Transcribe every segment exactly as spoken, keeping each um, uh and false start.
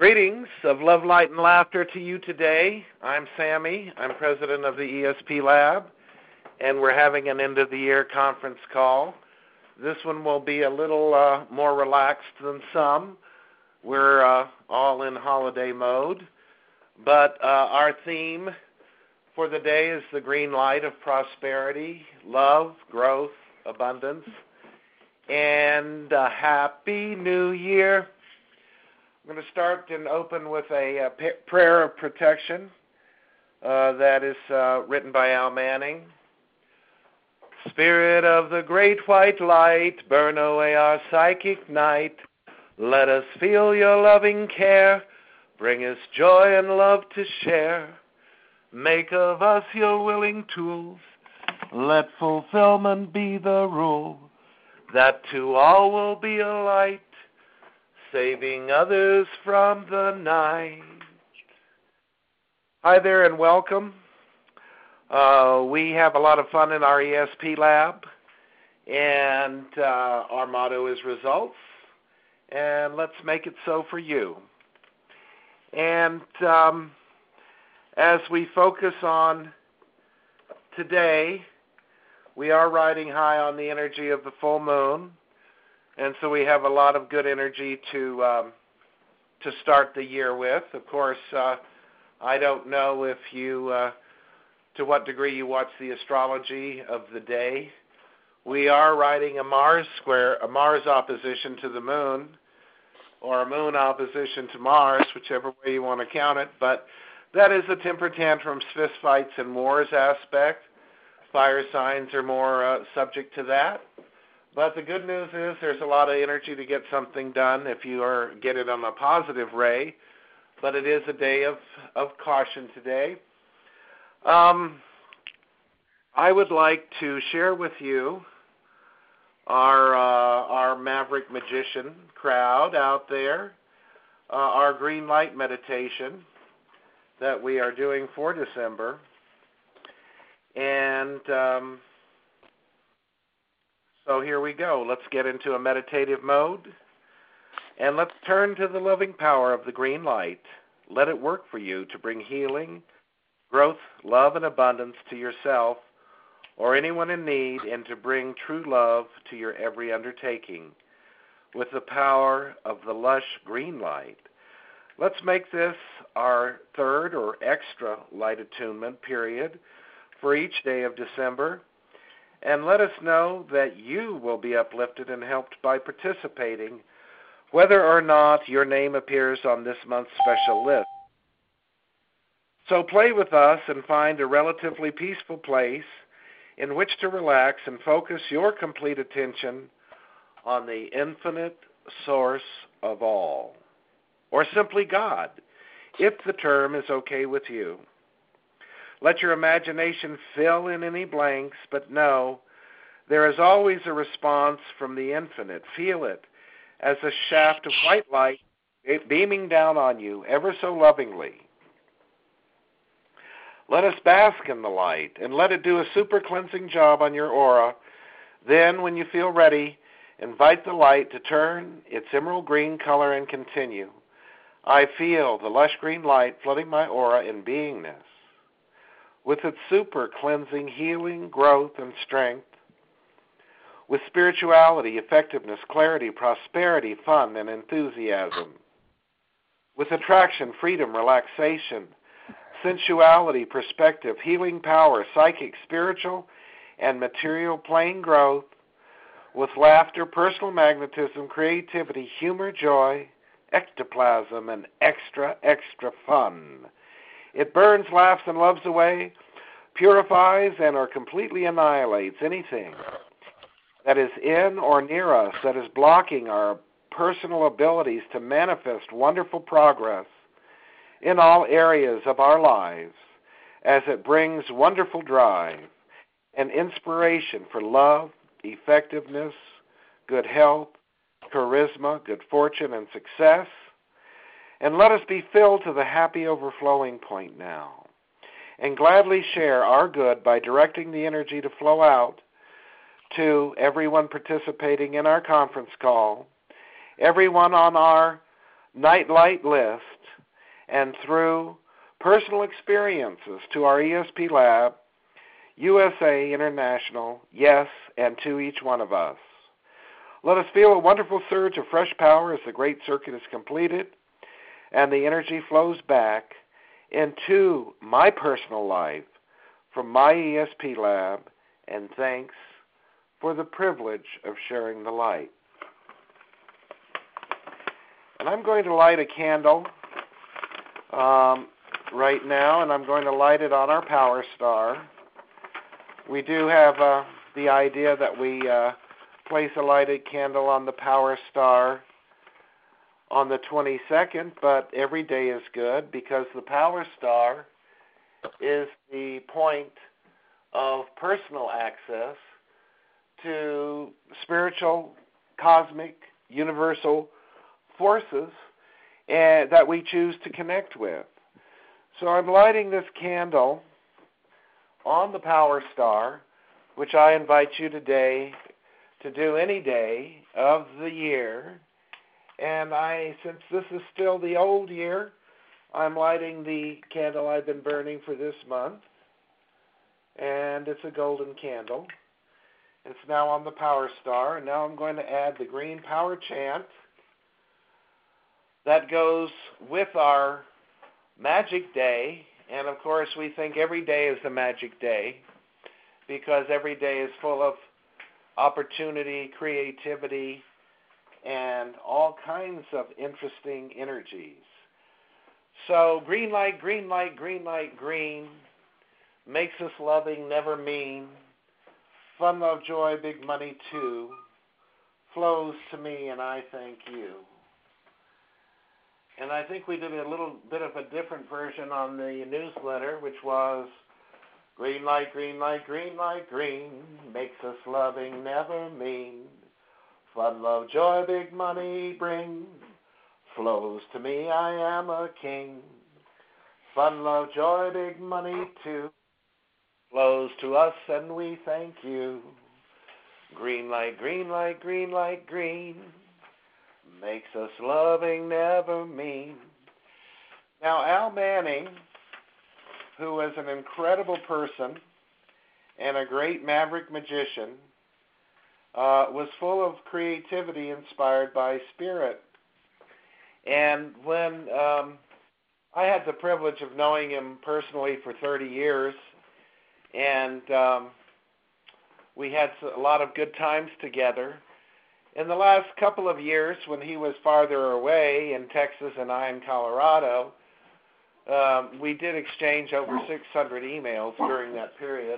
Greetings of love, light, and laughter to you today. I'm Sammy. I'm president of the E S P Lab, and we're having an end-of-the-year conference call. This one will be a little uh, more relaxed than some. We're uh, all in holiday mode, but uh, our theme for the day is the green light of prosperity, love, growth, abundance, and a happy new year. I'm going to start and open with a, a p- prayer of protection uh, that is uh, written by Al Manning. Spirit of the great white light, burn away our psychic night. Let us feel your loving care. Bring us joy and love to share. Make of us your willing tools. Let fulfillment be the rule. That to all will be a light, saving others from the night. Hi there and welcome. Uh, we have a lot of fun in our E S P Lab, and uh, our motto is results, and let's make it so for you. And um, as we focus on today, we are riding high on the energy of the full moon. And so we have a lot of good energy to um, to start the year with. Of course, uh, I don't know if you, uh, to what degree you watch the astrology of the day. We are riding a Mars square, a Mars opposition to the moon, or a moon opposition to Mars, whichever way you want to count it. But that is a temper tantrums, fist fights, and wars aspect. Fire signs are more uh, subject to that. But the good news is there's a lot of energy to get something done if you are get it on a positive ray. But it is a day of, of caution today. Um, I would like to share with you our uh, our Maverick Magician crowd out there, uh, our green light meditation that we are doing for December. And Um, So here we go. Let's get into a meditative mode, and let's turn to the loving power of the green light. Let it work for you to bring healing, growth, love, and abundance to yourself or anyone in need, and to bring true love to your every undertaking. With the power of the lush green light, let's make this our third or extra light attunement period for each day of December. And let us know that you will be uplifted and helped by participating, whether or not your name appears on this month's special list. So play with us and find a relatively peaceful place in which to relax and focus your complete attention on the infinite source of all, or simply God, if the term is okay with you. Let your imagination fill in any blanks, but know there is always a response from the infinite. Feel it as a shaft of white light beaming down on you ever so lovingly. Let us bask in the light and let it do a super cleansing job on your aura. Then, when you feel ready, invite the light to turn its emerald green color and continue. I feel the lush green light flooding my aura in beingness. With its super cleansing, healing, growth, and strength, with spirituality, effectiveness, clarity, prosperity, fun, and enthusiasm, with attraction, freedom, relaxation, sensuality, perspective, healing power, psychic, spiritual, and material plane growth, with laughter, personal magnetism, creativity, humor, joy, ectoplasm, and extra, extra fun. It burns, laughs, and loves away, purifies, and or completely annihilates anything that is in or near us that is blocking our personal abilities to manifest wonderful progress in all areas of our lives, as it brings wonderful drive and inspiration for love, effectiveness, good health, charisma, good fortune, and success. And let us be filled to the happy overflowing point now, and gladly share our good by directing the energy to flow out to everyone participating in our conference call, everyone on our Nightlight list, and through personal experiences to our E S P Lab, U S A International, yes, and to each one of us. Let us feel a wonderful surge of fresh power as the great circuit is completed and the energy flows back into my personal life from my E S P Lab, and thanks for the privilege of sharing the light. And I'm going to light a candle um, right now, and I'm going to light it on our Power Star. We do have uh, the idea that we uh, place a lighted candle on the Power Star on the twenty-second, but every day is good because the Power Star is the point of personal access to spiritual, cosmic, universal forces uh, that we choose to connect with. So I'm lighting this candle on the Power Star, which I invite you today to do any day of the year. And I, since this is still the old year, I'm lighting the candle I've been burning for this month. And it's a golden candle. It's now on the Power Star. And now I'm going to add the green power chant that goes with our magic day. And of course, we think every day is a magic day because every day is full of opportunity, creativity, and all kinds of interesting energies. So green light, green light, green light, green makes us loving, never mean. Fun, love, joy, big money too flows to me, and I thank you. And I think we did a little bit of a different version on the newsletter, which was green light, green light, green light, green makes us loving, never mean. Fun, love, joy, big money bring flows to me, I am a king. Fun, love, joy, big money too flows to us, and we thank you. Green light, green light, green light, green makes us loving, never mean. Now, Al Manning, who was an incredible person and a great maverick magician, uh, was full of creativity inspired by spirit. And when um, I had the privilege of knowing him personally for thirty years, and um, we had a lot of good times together. In the last couple of years, when he was farther away in Texas and I in Colorado, um, we did exchange over six hundred emails during that period.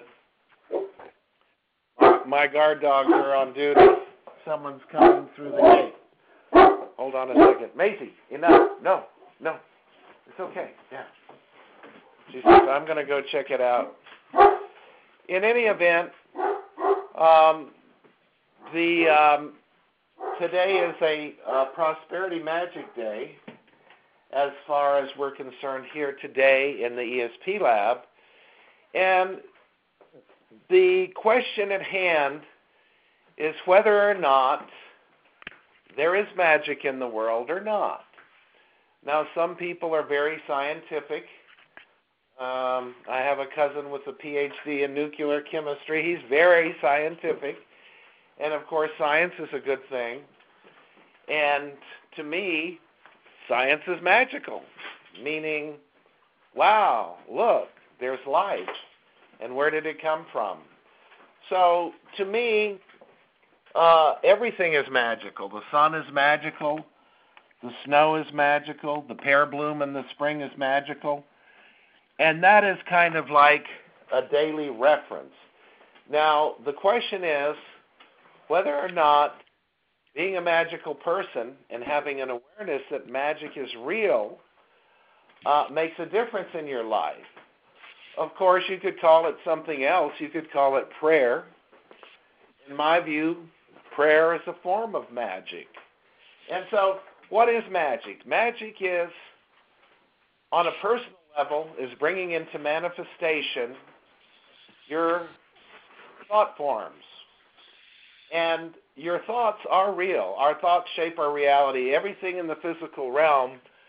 My guard dogs are on duty. Someone's coming through the gate. Hold on a second. Maisie, enough. No, no. It's okay. Yeah. She says, I'm going to go check it out. In any event, um, the um, today is a uh, Prosperity Magic Day as far as we're concerned here today in the E S P Lab. And the question at hand is whether or not there is magic in the world or not. Now, some people are very scientific. Um, I have a cousin with a P H D in nuclear chemistry. He's very scientific. And, of course, science is a good thing. And to me, science is magical, meaning, wow, look, there's light. And where did it come from? So, to me, uh, everything is magical. The sun is magical. The snow is magical. The pear bloom in the spring is magical. And that is kind of like a daily reference. Now, the question is whether or not being a magical person and having an awareness that magic is real uh, makes a difference in your life. Of course, you could call it something else. You could call it prayer. In my view, prayer is a form of magic. And so, what is magic? Magic is, on a personal level, is bringing into manifestation your thought forms. And your thoughts are real. Our thoughts shape our reality. Everything in the physical realm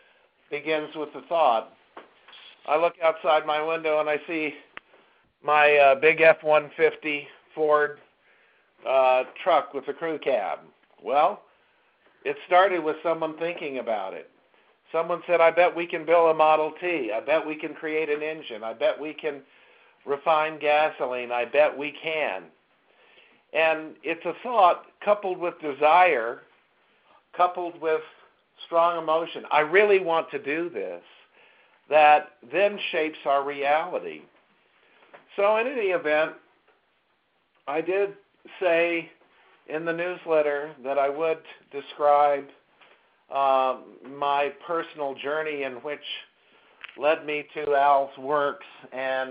begins with the thought. I look outside my window and I see my uh, big F one fifty Ford uh, truck with a crew cab. Well, it started with someone thinking about it. Someone said, I bet we can build a Model T. I bet we can create an engine. I bet we can refine gasoline. I bet we can. And it's a thought coupled with desire, coupled with strong emotion. I really want to do this. That then shapes our reality. So in any event, I did say in the newsletter that I would describe uh, my personal journey in which led me to Al's works and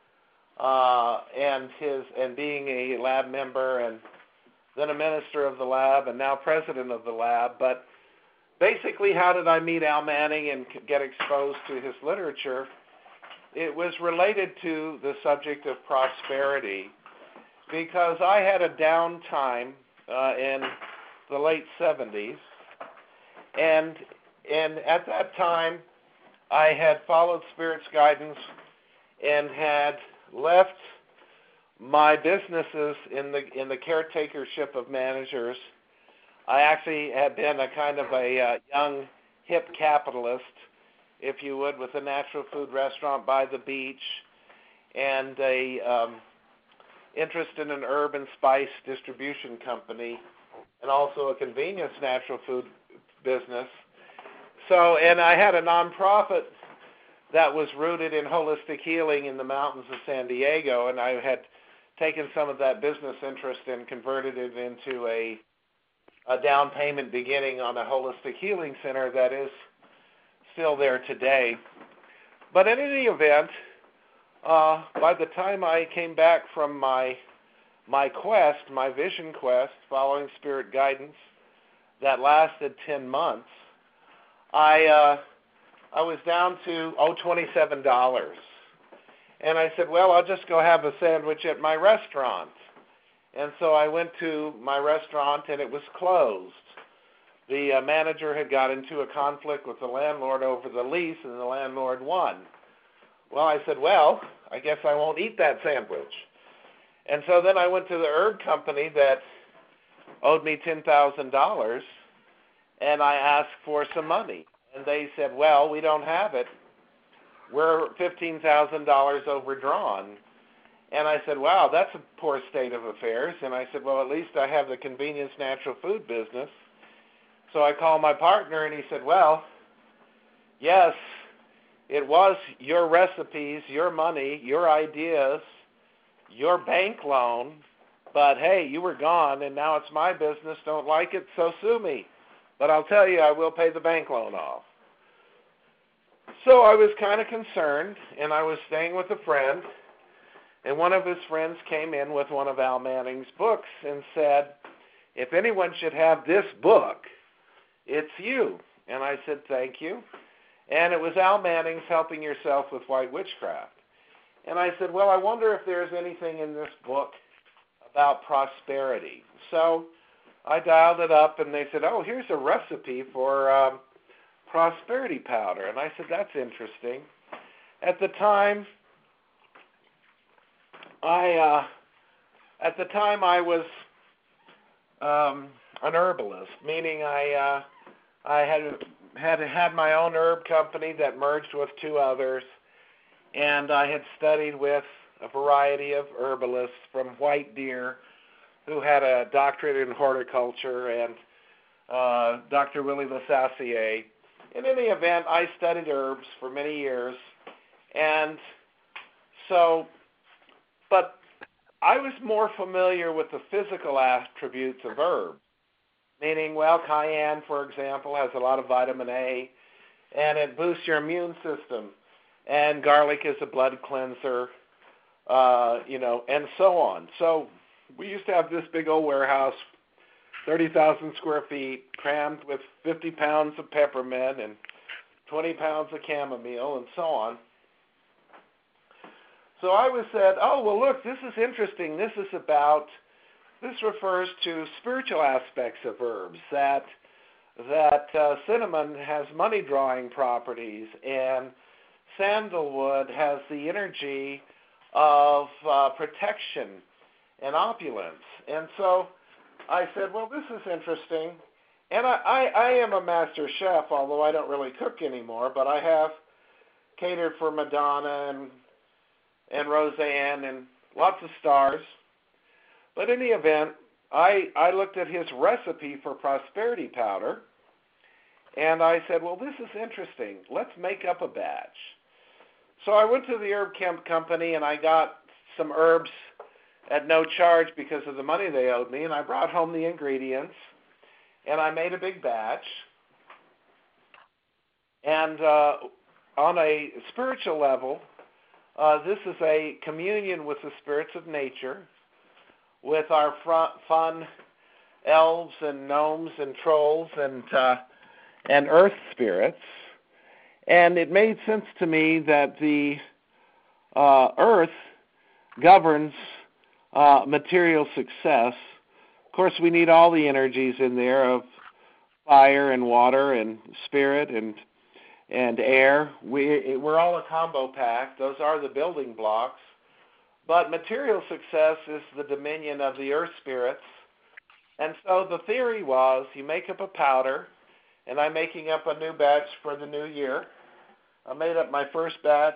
uh, and his and being a lab member and then a minister of the lab and now president of the lab. But basically, how did I meet Al Manning and get exposed to his literature? It was related to the subject of prosperity because I had a downtime uh, in the late seventies, and and at that time I had followed Spirit's guidance and had left my businesses in the in the caretakership of managers. I actually had been a kind of a uh, young, hip capitalist, if you would, with a natural food restaurant by the beach and a um, interest in an herb and spice distribution company and also a convenience natural food business. So, and I had a nonprofit that was rooted in holistic healing in the mountains of San Diego, and I had taken some of that business interest and converted it into a a down payment beginning on a holistic healing center that is still there today. But in any event, uh, by the time I came back from my my quest, my vision quest, following Spirit guidance, that lasted ten months, I uh, I was down to oh twenty-seven dollars, and I said, well, I'll just go have a sandwich at my restaurant. And so I went to my restaurant, and it was closed. The uh, manager had got into a conflict with the landlord over the lease, and the landlord won. Well, I said, well, I guess I won't eat that sandwich. And so then I went to the herb company that owed me ten thousand dollars, and I asked for some money. And they said, well, we don't have it. We're fifteen thousand dollars overdrawn. And I said, wow, that's a poor state of affairs. And I said, well, at least I have the convenience natural food business. So I called my partner, and he said, well, yes, it was your recipes, your money, your ideas, your bank loan, but hey, you were gone, and now it's my business. Don't like it, so sue me. But I'll tell you, I will pay the bank loan off. So I was kind of concerned, and I was staying with a friend. And one of his friends came in with one of Al Manning's books and said, if anyone should have this book, it's you. And I said, thank you. And it was Al Manning's Helping Yourself with White Witchcraft. And I said, well, I wonder if there's anything in this book about prosperity. So I dialed it up, and they said, oh, here's a recipe for um, prosperity powder. And I said, that's interesting. At the time, I, uh, at the time I was um, an herbalist, meaning I, uh, I had had had my own herb company that merged with two others, and I had studied with a variety of herbalists from White Deer, who had a doctorate in horticulture, and uh, Doctor Willie Lasassier. In any event, I studied herbs for many years, and so. But I was more familiar with the physical attributes of herbs, meaning, well, cayenne, for example, has a lot of vitamin A, and it boosts your immune system. And garlic is a blood cleanser, uh, you know, and so on. So we used to have this big old warehouse, thirty thousand square feet, crammed with fifty pounds of peppermint and twenty pounds of chamomile and so on. So I was said, oh, well, look, this is interesting. This is about, this refers to spiritual aspects of herbs, that that uh, cinnamon has money-drawing properties, and sandalwood has the energy of uh, protection and opulence. And so I said, well, this is interesting. And I, I, I am a master chef, although I don't really cook anymore, but I have catered for Madonna and and Roseanne and lots of stars. But in the event, I, I looked at his recipe for prosperity powder, and I said, well, this is interesting. Let's make up a batch. So I went to the herb camp company, and I got some herbs at no charge because of the money they owed me, and I brought home the ingredients, and I made a big batch. And uh, on a spiritual level, uh, this is a communion with the spirits of nature, with our fr- fun elves and gnomes and trolls and uh, and earth spirits. And it made sense to me that the uh, earth governs uh, material success. Of course, we need all the energies in there of fire and water and spirit and and air. We, we're all a combo pack. Those are the building blocks. But material success is the dominion of the earth spirits. And so the theory was you make up a powder, and I'm making up a new batch for the new year. I made up my first batch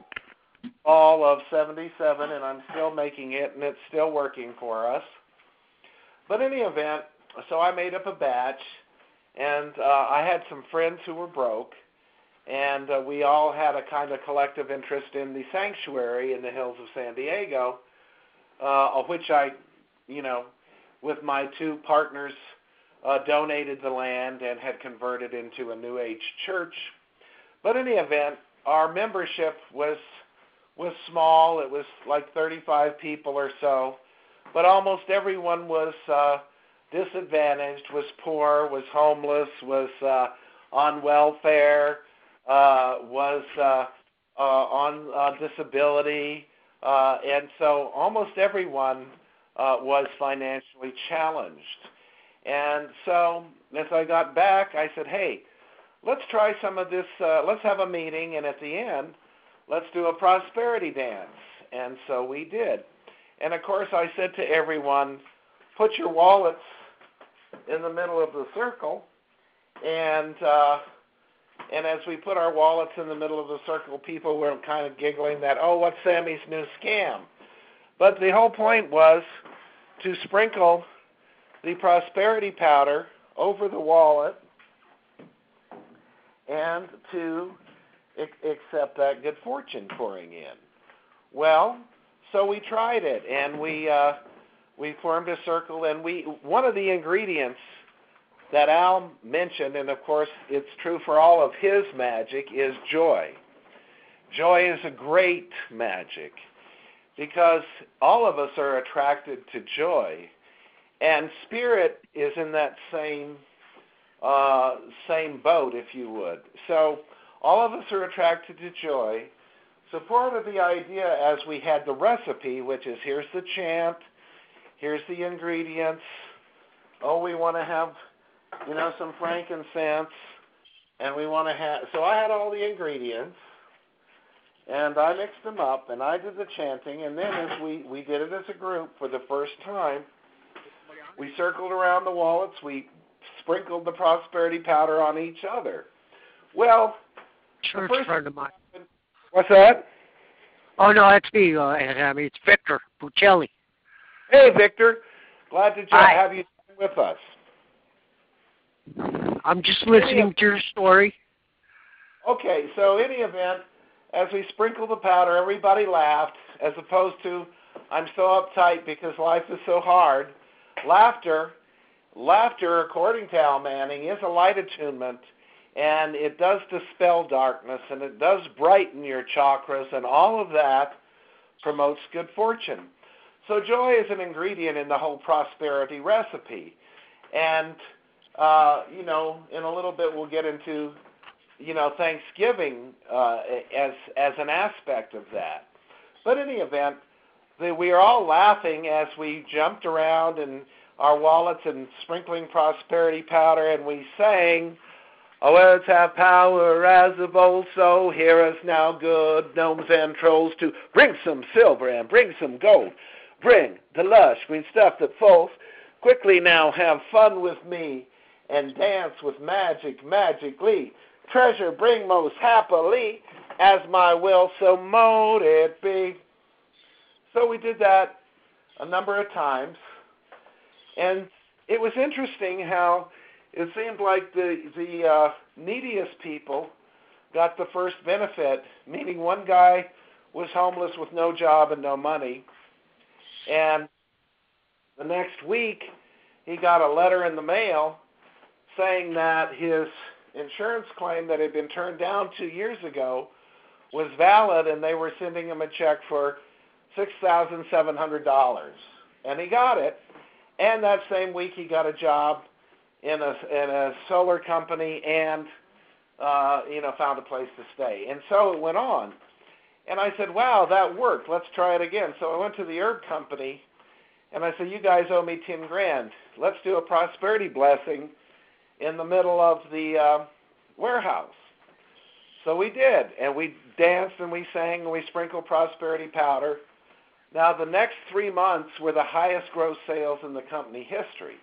all of seventy-seven, and I'm still making it, and it's still working for us. But in the event, so I made up a batch, and uh, I had some friends who were broke, and uh, we all had a kind of collective interest in the sanctuary in the hills of San Diego, uh, of which I, you know, with my two partners, uh, donated the land and had converted into a New Age church. But in the event, our membership was was small. It was like thirty-five people or so, but almost everyone was uh, disadvantaged, was poor, was homeless, was uh, on welfare, uh, was uh, uh, on uh, disability, uh, and so almost everyone uh, was financially challenged. And so as I got back, I said, hey, let's try some of this, uh, let's have a meeting, and at the end, let's do a prosperity dance. And so we did. And of course, I said to everyone, put your wallets in the middle of the circle, and uh, and as we put our wallets in the middle of the circle, people were kind of giggling that, oh, what's Sammy's new scam? But the whole point was to sprinkle the prosperity powder over the wallet and to accept that good fortune pouring in. Well, so we tried it, and we uh, we formed a circle, and we one of the ingredients that Al mentioned, and of course it's true for all of his magic, is joy. Joy is a great magic because all of us are attracted to joy, and spirit is in that same uh, same boat, if you would. So all of us are attracted to joy. So part of the idea, as we had the recipe, which is here's the chant, here's the ingredients. Oh, we want to have, you know, some frankincense, and we want to have. So I had all the ingredients, and I mixed them up, and I did the chanting, and then as we we did it as a group for the first time, we circled around the wallets. We sprinkled the prosperity powder on each other. Well, church the first friend of mine. What's that? Oh, no, that's me. Uh, I mean, it's Victor Buccelli. Hey, Victor. Glad to Hi. have you with us. I'm just listening to your story. Okay, so in the event, as we sprinkled the powder, everybody laughed, as opposed to, I'm so uptight because life is so hard. Laughter, laughter, according to Al Manning, is a light attunement, and it does dispel darkness, and it does brighten your chakras, and all of that promotes good fortune. So joy is an ingredient in the whole prosperity recipe. And, uh, you know, in a little bit we'll get into, you know, Thanksgiving uh, as as an aspect of that. But in the event, the, we are all laughing as we jumped around and our wallets and sprinkling prosperity powder, and we sang, "Our words have power as of old, so hear us now, good gnomes and trolls, to bring some silver and bring some gold. Bring the lush green stuff that folds. Quickly now have fun with me and dance with magic magically. Treasure bring most happily, as my will so mote it be." So we did that a number of times, and it was interesting how it seemed like the, the uh, neediest people got the first benefit, meaning one guy was homeless with no job and no money, and the next week he got a letter in the mail saying that his insurance claim that had been turned down two years ago was valid, and they were sending him a check for six thousand seven hundred dollars. And he got it, and that same week he got a job in a, in a solar company and, uh, you know, found a place to stay. And so it went on. And I said, wow, that worked. Let's try it again. So I went to the herb company, and I said, you guys owe me ten grand. Let's do a prosperity blessing in the middle of the uh, warehouse. So we did, and we danced and we sang and we sprinkled prosperity powder. Now the next three months were the highest gross sales in the company history.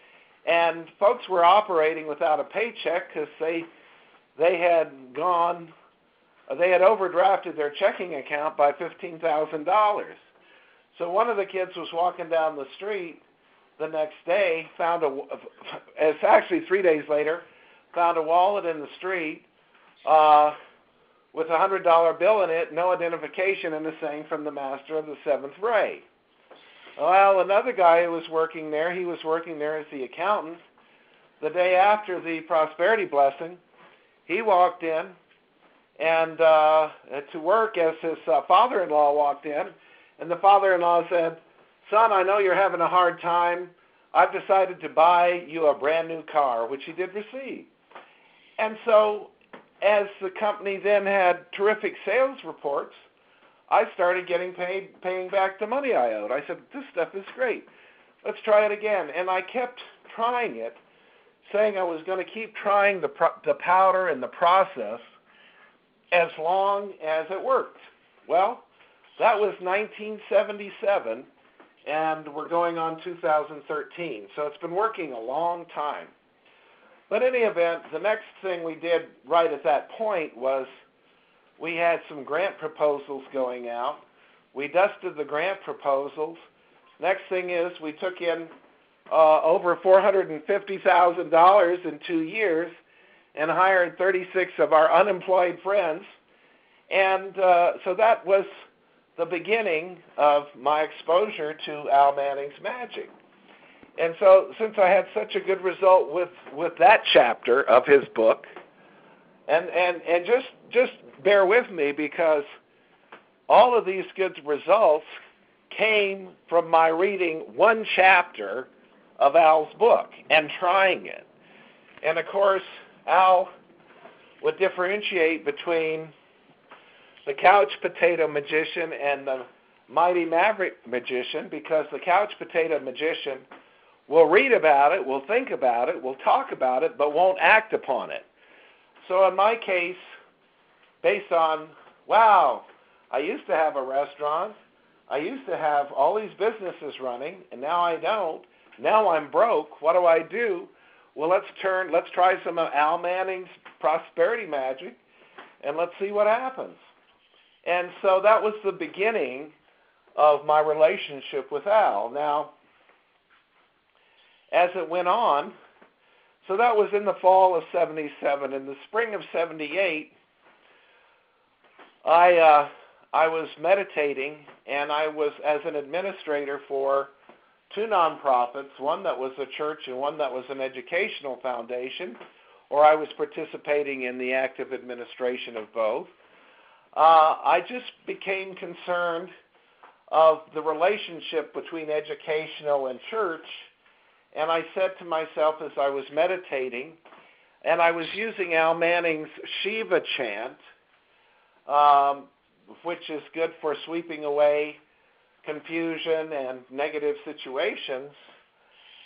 And folks were operating without a paycheck because they, they had gone, they had overdrafted their checking account by fifteen thousand dollars. So one of the kids was walking down the street the next day, found a, it's actually three days later, found a wallet in the street uh, with a one hundred dollar bill in it, no identification, and a saying from the master of the seventh ray. Well, another guy who was working there, he was working there as the accountant. The day after the prosperity blessing, he walked in and uh, to work as his uh, father-in-law walked in, and the father-in-law said, "Son, I know you're having a hard time. I've decided to buy you a brand new car," which he did receive. And so as the company then had terrific sales reports, I started getting paid, paying back the money I owed. I said, this stuff is great. Let's try it again. And I kept trying it, saying I was going to keep trying the, pro- the powder and the process as long as it worked. Well, that was nineteen seventy-seven, and we're going on two thousand thirteen. So it's been working a long time. But in any event, the next thing we did right at that point was we had some grant proposals going out. We dusted the grant proposals. Next thing is we took in uh, over four hundred fifty thousand dollars in two years and hired thirty-six of our unemployed friends. And uh, so that was the beginning of my exposure to Al Manning's magic. And so since I had such a good result with, with that chapter of his book, and, and, and just, just bear with me because all of these good results came from my reading one chapter of Al's book and trying it. And of course, Al would differentiate between the couch potato magician and the mighty maverick magician, because the couch potato magician will read about it, will think about it, will talk about it, but won't act upon it. So in my case, based on, wow, I used to have a restaurant, I used to have all these businesses running, and now I don't. Now I'm broke. What do I do? Well, let's turn, let's try some of Al Manning's prosperity magic, and let's see what happens. And so that was the beginning of my relationship with Al. Now, as it went on, so that was in the fall of seventy-seven. In the spring of seventy-eight, I uh, I was meditating, and I was as an administrator for two nonprofits, one that was a church and one that was an educational foundation, or I was participating in the active administration of both. Uh, I just became concerned of the relationship between educational and church, and I said to myself as I was meditating, and I was using Al Manning's Shiva chant, um, which is good for sweeping away confusion and negative situations,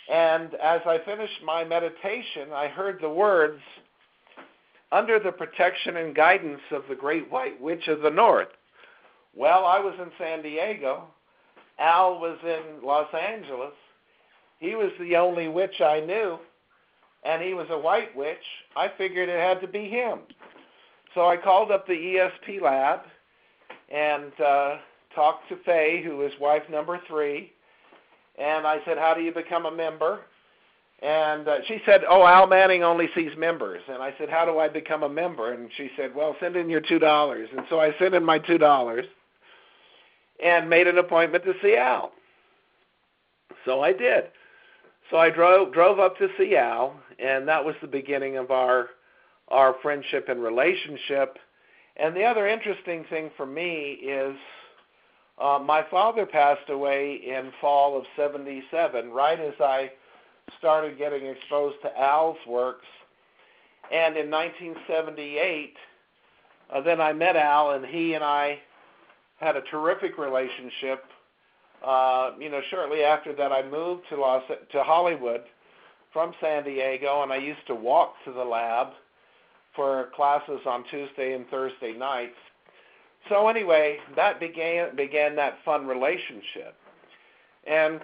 And as I finished my meditation, I heard the words, "Under the protection and guidance of the Great White Witch of the North." Well, I was in San Diego. Al was in Los Angeles. He was the only witch I knew, and he was a white witch. I figured it had to be him. So I called up the E S P lab and uh, talked to Faye, who is wife number three, and I said, "How do you become a member?" And uh, she said, "Oh, Al Manning only sees members." And I said, "How do I become a member?" And she said, "Well, send in your two dollars." And so I sent in my two dollars and made an appointment to see Al. So I did. So I drove drove up to see Al, and that was the beginning of our our friendship and relationship. And the other interesting thing for me is uh, my father passed away in fall of seventy-seven, right as I started getting exposed to Al's works. And in nineteen seventy-eight, uh, then I met Al, and he and I had a terrific relationship. Uh, you know, shortly after that, I moved to Los to Hollywood from San Diego, and I used to walk to the lab for classes on Tuesday and Thursday nights. So anyway, that began began that fun relationship. And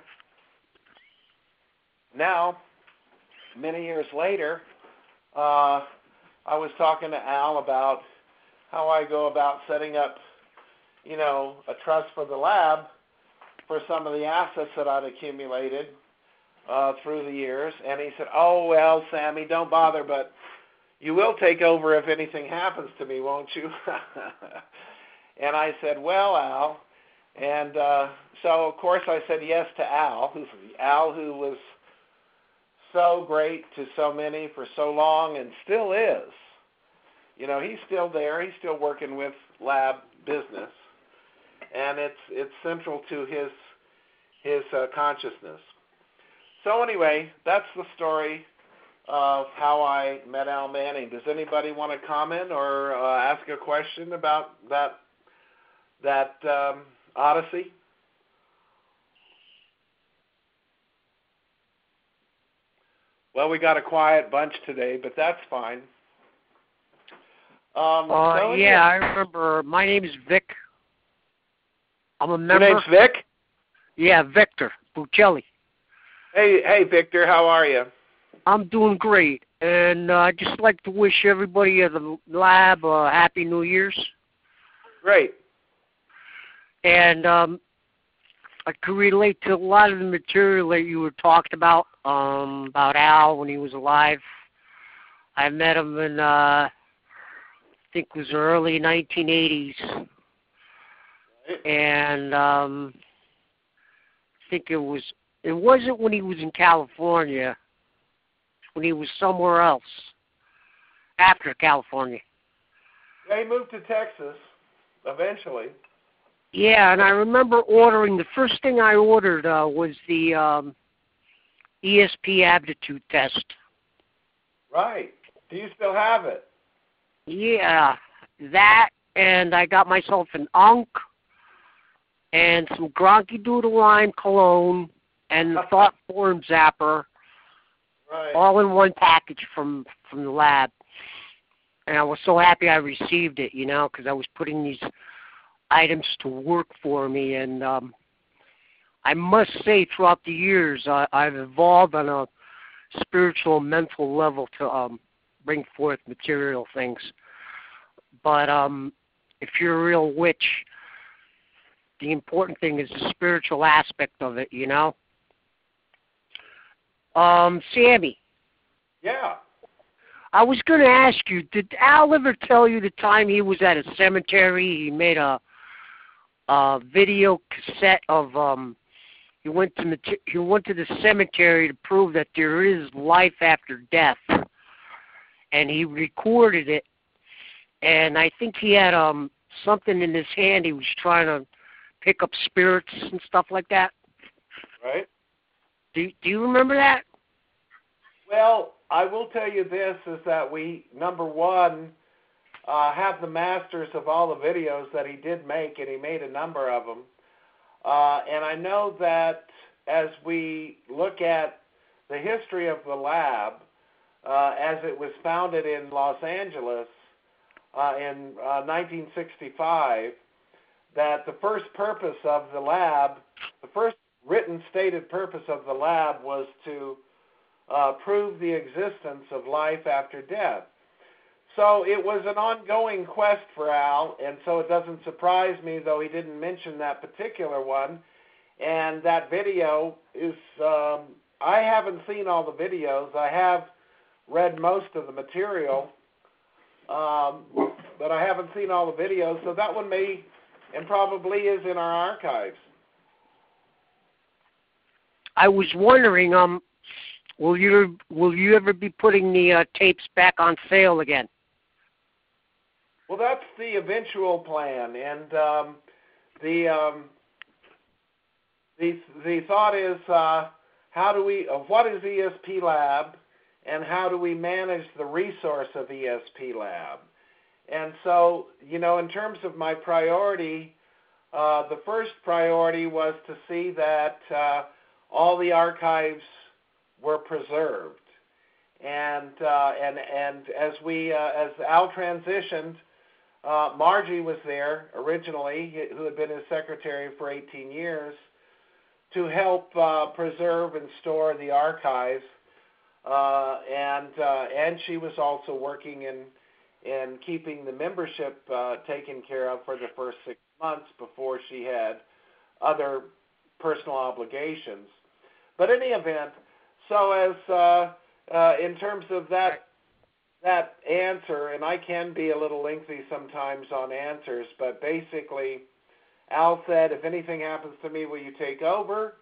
now, many years later, uh, I was talking to Al about how I go about setting up, you know, a trust for the lab for some of the assets that I'd accumulated uh, through the years. And he said, "Oh, well, Sammy, don't bother, but you will take over if anything happens to me, won't you?" And I said, "Well, Al." And uh, so, of course, I said yes to Al, who's Al, who was so great to so many for so long and still is. You know, he's still there. He's still working with lab business, and it's it's central to his his uh, consciousness. So anyway, that's the story of how I met Al Manning. Does anybody want to comment or uh, ask a question about that that um, odyssey? Well, we got a quiet bunch today, but that's fine. Um, uh, so yeah, yeah, I remember. My name is Vic. I'm a member. Your name's Vic? Yeah, Victor Buccelli. Hey, hey, Victor, how are you? I'm doing great, and uh, I'd just like to wish everybody at the lab uh, Happy New Year's. Great. And um, I could relate to a lot of the material that you were talked about, um, about Al when he was alive. I met him in, uh, I think it was early nineteen eighties. Right. And um, I think it was, it wasn't when he was in California, when he was somewhere else after California. Yeah, he moved to Texas eventually. Yeah, and I remember ordering, the first thing I ordered uh, was the um, E S P aptitude test. Right. Do you still have it? Yeah, that, and I got myself an Unk and some Gronky Doodle Lime cologne and the Thought Form Zapper, right. all in one package from, from the lab. And I was so happy I received it, you know, because I was putting these items to work for me. And um, I must say, throughout the years, uh, I've evolved on a spiritual, mental level to um, bring forth material things. But um, if you're a real witch, the important thing is the spiritual aspect of it, you know? Um, Sammy. Yeah. I was going to ask you, did Al ever tell you the time he was at a cemetery, he made a, a video cassette of, um, he went to he went to the cemetery to prove that there is life after death, and he recorded it, and I think he had um something in his hand, he was trying to pick up spirits and stuff like that. Right. Do, do you remember that? Well, I will tell you this, is that we, number one, uh, have the masters of all the videos that he did make, and he made a number of them. Uh, and I know that as we look at the history of the lab uh, as it was founded in Los Angeles uh, in uh, nineteen sixty-five, that the first purpose of the lab, the first written stated purpose of the lab was to uh, prove the existence of life after death. So it was an ongoing quest for Al, and so it doesn't surprise me, though he didn't mention that particular one. And that video is, um, I haven't seen all the videos. I have read most of the material, um, but I haven't seen all the videos. So that one may, and probably is in our archives. I was wondering, um, will you will you ever be putting the uh, tapes back on sale again? Well, that's the eventual plan, and um, the um, the the thought is uh, how do we uh, what is E S P Lab, and how do we manage the resource of E S P Lab? And so, you know, in terms of my priority, uh, the first priority was to see that uh, all the archives were preserved, and uh, and and as we uh, as Al transitioned, uh, Margie was there originally, who had been his secretary for eighteen years, to help uh, preserve and store the archives, uh, and uh, and she was also working in in keeping the membership uh, taken care of for the first six months before she had other personal obligations. But in any event, so as uh, uh, in terms of that that answer, and I can be a little lengthy sometimes on answers, but basically, Al said, if anything happens to me, will you take over?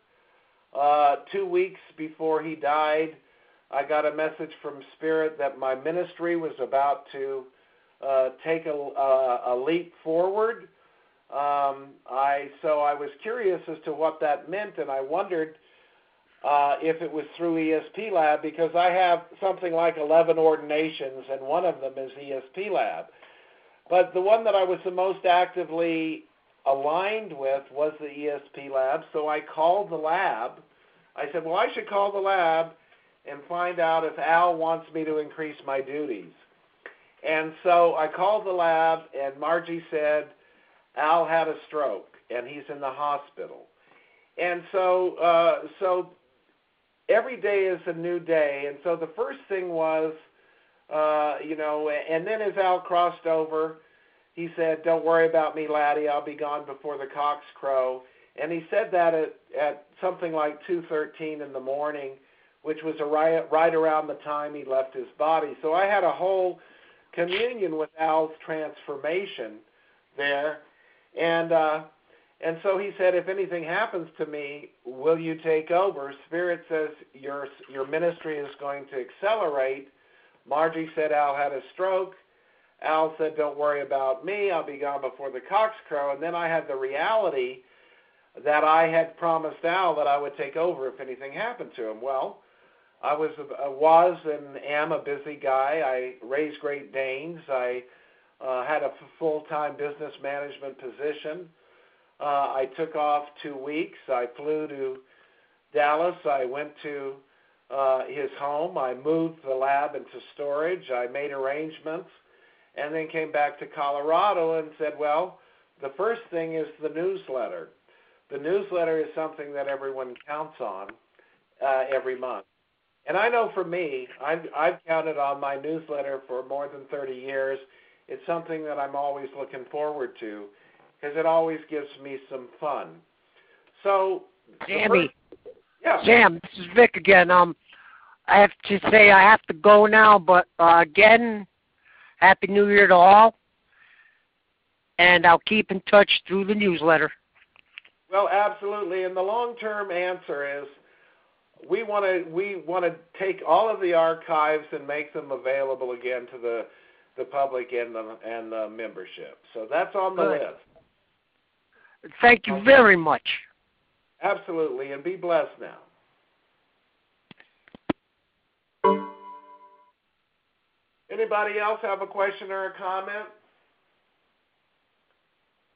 Uh, two weeks before he died, I got a message from Spirit that my ministry was about to uh, take a, a, a leap forward. Um, I so I was curious as to what that meant, and I wondered uh, if it was through E S P Lab, because I have something like eleven ordinations, and one of them is E S P Lab. But the one that I was the most actively aligned with was the E S P Lab, so I called the lab. I said, well, I should call the lab and find out if Al wants me to increase my duties. And so I called the lab, and Margie said, Al had a stroke, and he's in the hospital. And so uh, so every day is a new day. And so the first thing was, uh, you know, and then as Al crossed over, he said, don't worry about me, laddie, I'll be gone before the cocks crow. And he said that at, at something like two thirteen in the morning, which was a right, right around the time he left his body. So I had a whole communion with Al's transformation there. And uh, and so he said, if anything happens to me, will you take over? Spirit says your your ministry is going to accelerate. Margie said Al had a stroke. Al said, don't worry about me. I'll be gone before the cocks crow. And then I had the reality that I had promised Al that I would take over if anything happened to him. Well, I was, uh, was and am a busy guy. I raised Great Danes. I uh, had a full-time business management position. Uh, I took off two weeks. I flew to Dallas. I went to uh, his home. I moved the lab into storage. I made arrangements, and then came back to Colorado and said, well, the first thing is the newsletter. The newsletter is something that everyone counts on uh, every month. And I know for me, I've, I've counted on my newsletter for more than thirty years. It's something that I'm always looking forward to because it always gives me some fun. So, Sammy, first, yeah. Sam, this is Vic again. Um, I have to say I have to go now, but uh, again, Happy New Year to all, and I'll keep in touch through the newsletter. Well, absolutely, and the long-term answer is we want to we want to take all of the archives and make them available again to the the public and the and the membership. So that's on the Good. list. Thank you very much. Absolutely, and be blessed now. Anybody else have a question or a comment?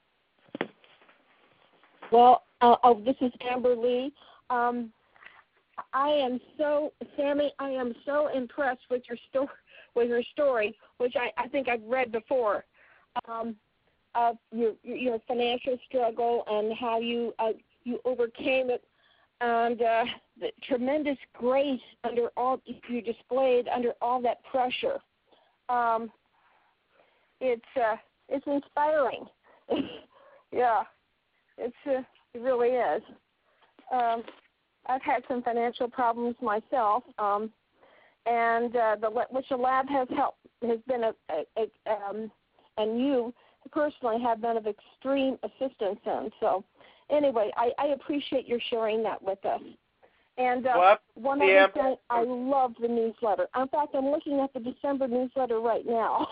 Well, uh, oh, this is Amber Lee. Um, I am so, Sammy, I am so impressed with your story, with your story, which I, I think I've read before, um, of your your financial struggle and how you uh, you overcame it, and uh, the tremendous grace under all you displayed under all that pressure. Um, it's uh, it's inspiring. Yeah, it's uh, it really is. Um, I've had some financial problems myself, um, and uh, the which the lab has helped has been a, a, a um, and you personally have been of extreme assistance in. So, anyway, I, I appreciate your sharing that with us. And uh, well, one yeah. other thing, I love the newsletter. In fact, I'm looking at the December newsletter right now.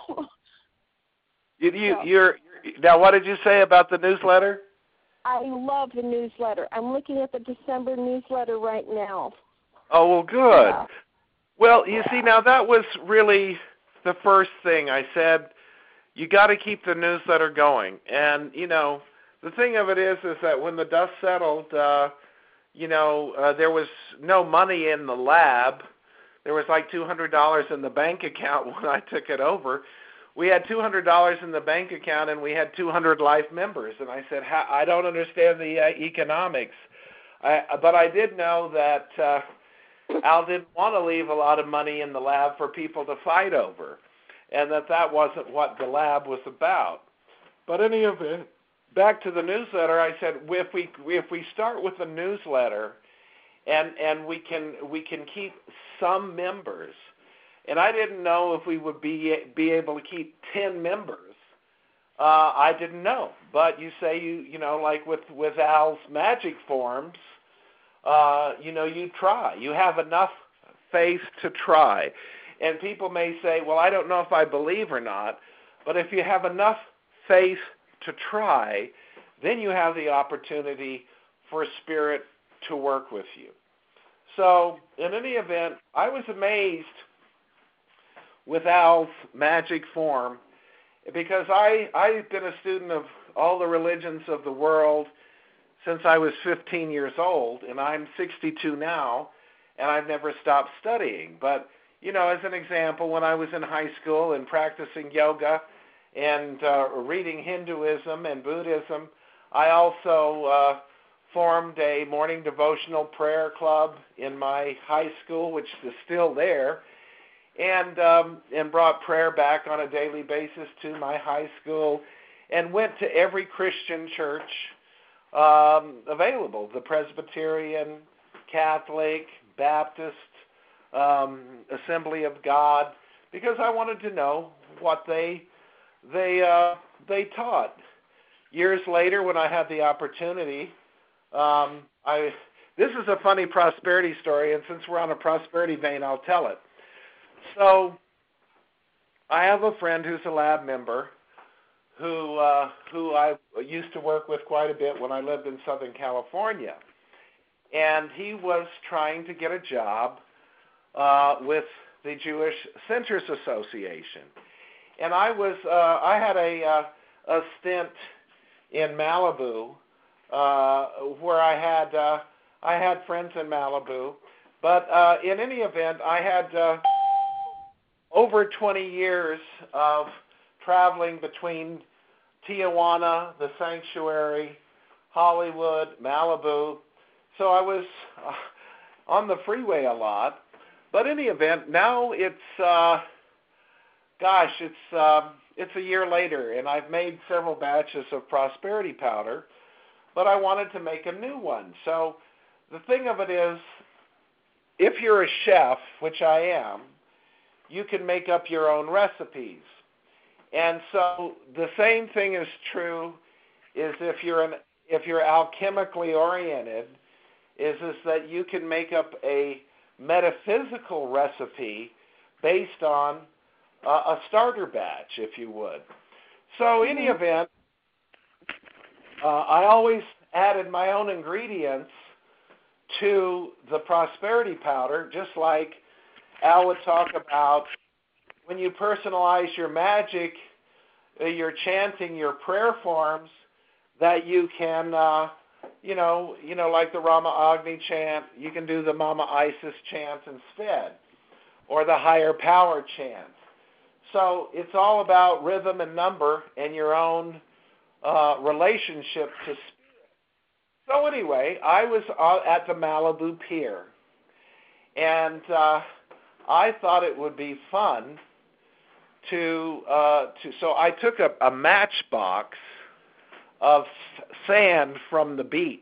You, you, so, you're now. What did you say about the newsletter? I love the newsletter. I'm looking at the December newsletter right now. Oh, well, good. Yeah. Well, you see, now that was really the first thing I said. You got to keep the newsletter going. And, you know, the thing of it is, is that when the dust settled, uh, you know, uh, there was no money in the lab. There was like two hundred dollars in the bank account when I took it over. We had two hundred dollars in the bank account, and we had two hundred life members. And I said, I don't understand the uh, economics. I, but I did know that uh, Al didn't want to leave a lot of money in the lab for people to fight over, and that that wasn't what the lab was about. But any of it, back to the newsletter, I said, if we if we start with the newsletter, and and we can we can keep some members. And I didn't know if we would be be able to keep ten members. Uh, I didn't know. But you say, you you know, like with, with Al's magic forms, uh, you know, you try. You have enough faith to try. And people may say, well, I don't know if I believe or not. But if you have enough faith to try, then you have the opportunity for Spirit to work with you. So in any event, I was amazed with Al's magic form, because I, I've been a student of all the religions of the world since I was fifteen years old, and I'm sixty-two now, and I've never stopped studying. But, you know, as an example, when I was in high school and practicing yoga and uh, reading Hinduism and Buddhism, I also uh, formed a morning devotional prayer club in my high school, which is still there, and um, and brought prayer back on a daily basis to my high school, and went to every Christian church um, available, the Presbyterian, Catholic, Baptist, um, Assembly of God, because I wanted to know what they they uh, they taught. Years later, when I had the opportunity, um, I this is a funny prosperity story, and since we're on a prosperity vein, I'll tell it. So I have a friend who's a lab member who uh, who I used to work with quite a bit when I lived in Southern California. And he was trying to get a job uh, with the Jewish Centers Association. And I was uh, I had a, uh, a stint in Malibu uh, where I had uh, I had friends in Malibu. But uh, in any event, I had uh, over twenty years of traveling between Tijuana, the Sanctuary, Hollywood, Malibu. So I was uh, on the freeway a lot. But in any event, now it's, uh, gosh, it's uh, it's a year later, and I've made several batches of prosperity powder, but I wanted to make a new one. So the thing of it is, if you're a chef, which I am, you can make up your own recipes. And so the same thing is true is if you're an if you're alchemically oriented, is is that you can make up a metaphysical recipe based on uh, a starter batch, if you would. So in any event, uh, I always added my own ingredients to the prosperity powder, just like Al would talk about when you personalize your magic, uh, you're chanting your prayer forms, that you can uh, you know, you know, like the Rama Agni chant, you can do the Mama Isis chant instead, or the higher power chant. So it's all about rhythm and number and your own uh, relationship to spirit. So anyway, I was uh, at the Malibu Pier, and uh, I thought it would be fun to, uh, to so I took a, a matchbox of sand from the beach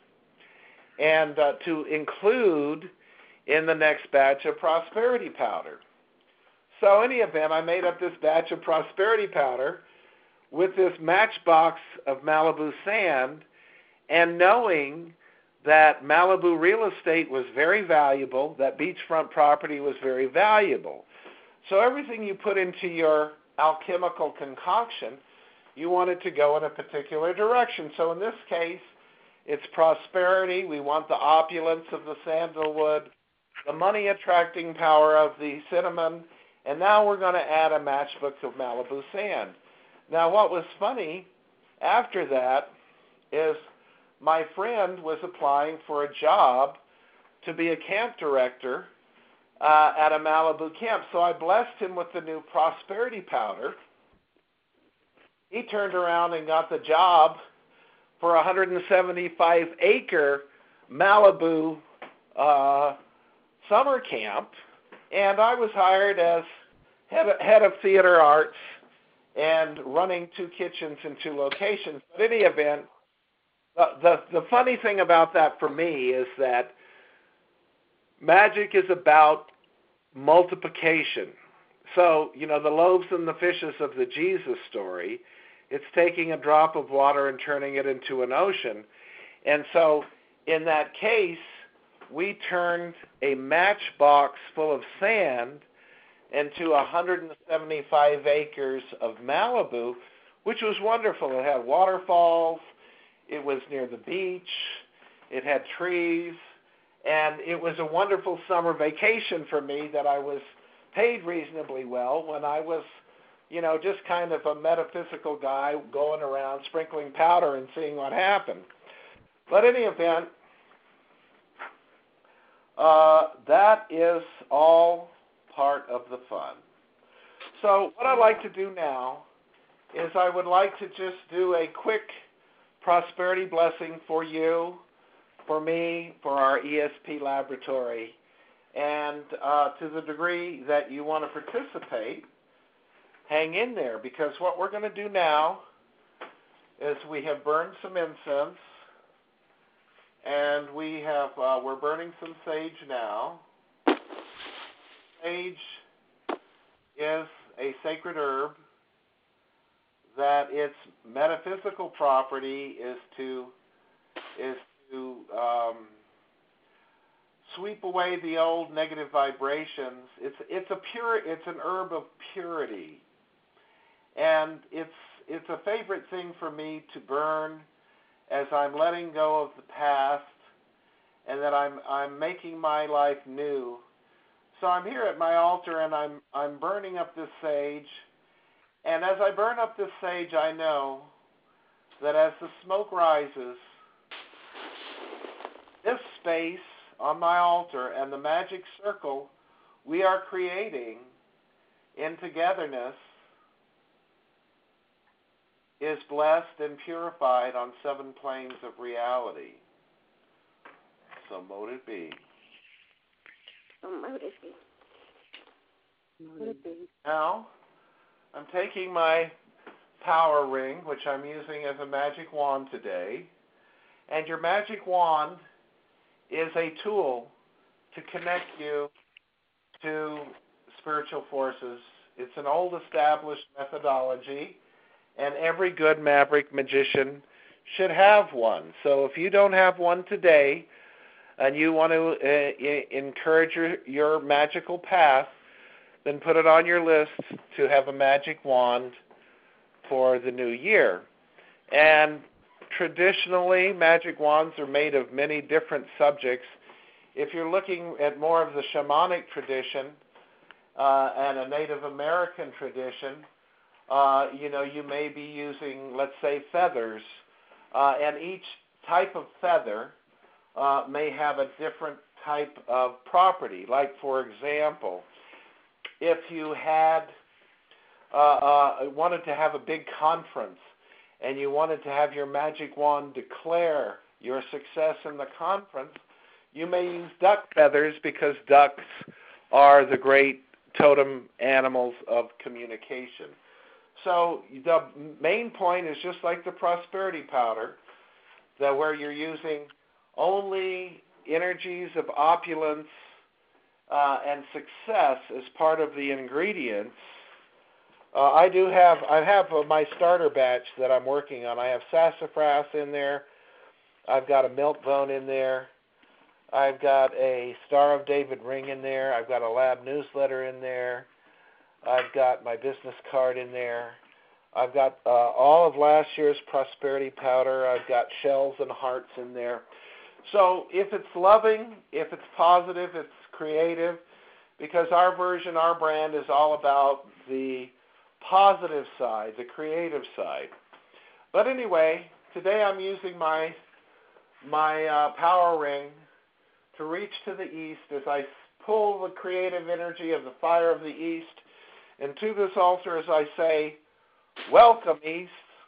and uh, to include in the next batch of prosperity powder. So in any event, I made up this batch of prosperity powder with this matchbox of Malibu sand, and knowing that Malibu real estate was very valuable, that beachfront property was very valuable. So everything you put into your alchemical concoction, you want it to go in a particular direction. So in this case, it's prosperity. We want the opulence of the sandalwood, the money-attracting power of the cinnamon, and now we're going to add a matchbook of Malibu sand. Now, what was funny after that is my friend was applying for a job to be a camp director uh, at a Malibu camp. So I blessed him with the new prosperity powder. He turned around and got the job for a one hundred seventy-five acre Malibu uh, summer camp, and I was hired as head of, head of theater arts and running two kitchens in two locations. But in any event, the, the, the funny thing about that for me is that magic is about multiplication. So, you know, the loaves and the fishes of the Jesus story, it's taking a drop of water and turning it into an ocean. And so in that case, we turned a matchbox full of sand into one hundred seventy-five acres of Malibu, which was wonderful. It had waterfalls, it was near the beach, it had trees, and it was a wonderful summer vacation for me that I was paid reasonably well when I was, you know, just kind of a metaphysical guy going around sprinkling powder and seeing what happened. But in any event, uh, that is all part of the fun. So what I'd like to do now is I would like to just do a quick prosperity blessing for you, for me, for our E S P laboratory. And uh, to the degree that you want to participate, hang in there, because what we're going to do now is we have burned some incense, and we have uh, we're burning some sage now. Sage is a sacred herb that its metaphysical property is to is to um, sweep away the old negative vibrations. It's it's a pure it's an herb of purity, and it's it's a favorite thing for me to burn as I'm letting go of the past, and that I'm I'm making my life new. So I'm here at my altar, and I'm I'm burning up this sage, and as I burn up this sage, I know that as the smoke rises, this space on my altar and the magic circle we are creating in togetherness is blessed and purified on seven planes of reality. So mote it be. So mote it be. Mote it be. Now, I'm taking my power ring, which I'm using as a magic wand today, and your magic wand is a tool to connect you to spiritual forces. It's an old established methodology, and every good maverick magician should have one. So if you don't have one today and you want to uh, encourage your, your magical path, then put it on your list to have a magic wand for the new year. And traditionally, magic wands are made of many different subjects. If you're looking at more of the shamanic tradition uh, and a Native American tradition, uh, you know, you may be using, let's say, feathers. Uh, and each type of feather uh, may have a different type of property. Like, for example, if you had uh, uh, wanted to have a big conference and you wanted to have your magic wand declare your success in the conference, you may use duck feathers because ducks are the great totem animals of communication. So the main point is just like the prosperity powder, that where you're using only energies of opulence uh, and success as part of the ingredients. Uh, I do have, I have uh, my starter batch that I'm working on. I have sassafras in there. I've got a milk bone in there. I've got a Star of David ring in there. I've got a lab newsletter in there. I've got my business card in there. I've got uh, all of last year's prosperity powder. I've got shells and hearts in there. So if it's loving, if it's positive, it's creative, because our version, our brand is all about the positive side, the creative side. But anyway, today I'm using my my uh, power ring to reach to the east as I pull the creative energy of the fire of the east into this altar as I say, welcome, East.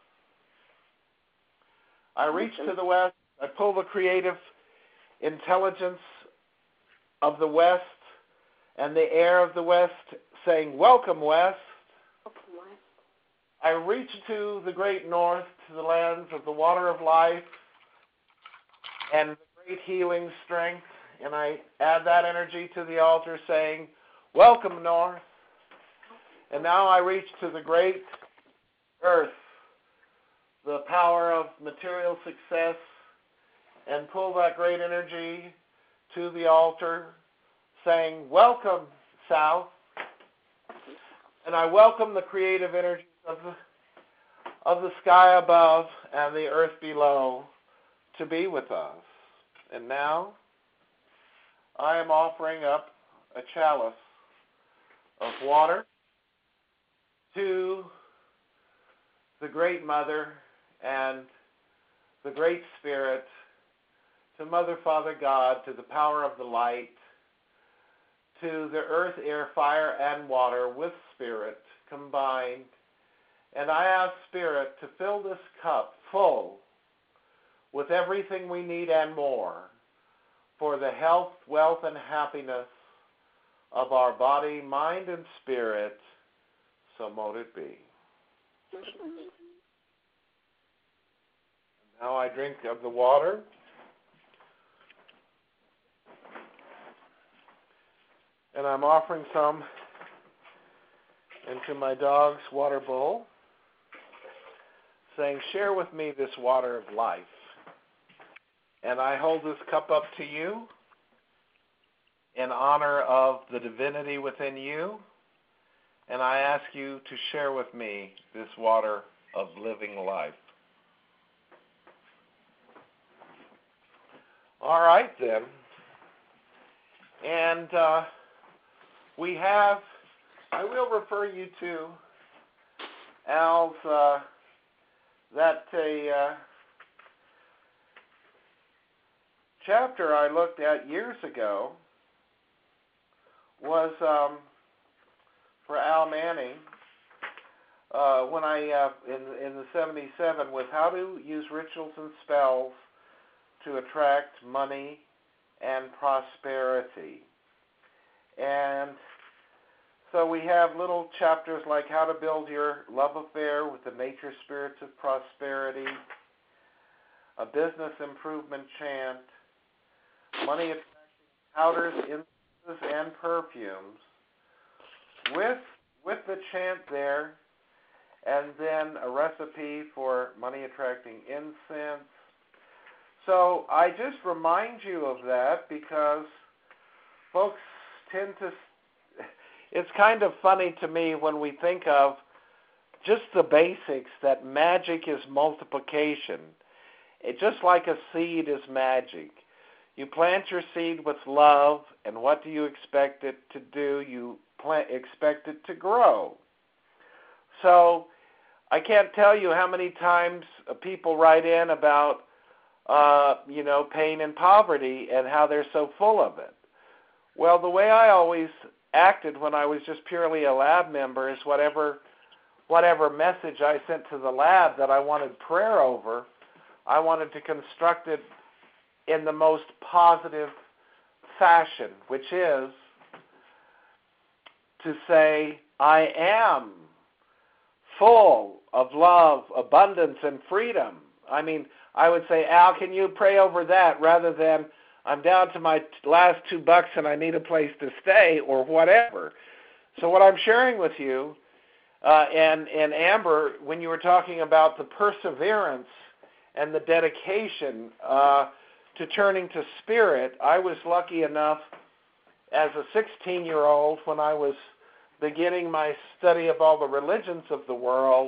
I reach to the west. I pull the creative intelligence of the west and the air of the west, saying, welcome, West. Welcome, West. I reach to the great north, to the lands of the water of life and the great healing strength, and I add that energy to the altar, saying, welcome, North. And now I reach to the great earth, the power of material success, and pull that great energy to the altar, saying, welcome, South. And I welcome the creative energies of the, of the sky above and the earth below to be with us. And now I am offering up a chalice of water to the Great Mother and the Great Spirit, to Mother, Father, God, to the power of the light, to the earth, air, fire, and water with Spirit combined. And I ask Spirit to fill this cup full with everything we need and more for the health, wealth, and happiness of our body, mind, and spirit. So mote it be. Now I drink of the water. And I'm offering some into my dog's water bowl, saying, share with me this water of life. And I hold this cup up to you in honor of the divinity within you, and I ask you to share with me this water of living life. All right, then. And uh, we have, I will refer you to Al's, uh, that a uh, chapter I looked at years ago was um, for Al Manning uh, when I, uh, in, in the seventy-seven, was how to use rituals and spells to attract money and prosperity. And so we have little chapters like how to build your love affair with the nature spirits of prosperity, a business improvement chant, money attracting powders, incenses, and perfumes, with with the chant there, and then a recipe for money attracting incense. So I just remind you of that because folks tend to, it's kind of funny to me when we think of just the basics, that magic is multiplication. It, just like a seed is magic. You plant your seed with love, and what do you expect it to do? You plant, expect it to grow. So I can't tell you how many times people write in about uh, you know, pain and poverty and how they're so full of it. Well, the way I always acted when I was just purely a lab member is whatever whatever message I sent to the lab that I wanted prayer over, I wanted to construct it in the most positive fashion, which is to say, I am full of love, abundance, and freedom. I mean, I would say, Al, can you pray over that rather than I'm down to my last two bucks and I need a place to stay or whatever. So what I'm sharing with you, uh, and, and Amber, when you were talking about the perseverance and the dedication uh, to turning to spirit, I was lucky enough as a sixteen-year-old when I was beginning my study of all the religions of the world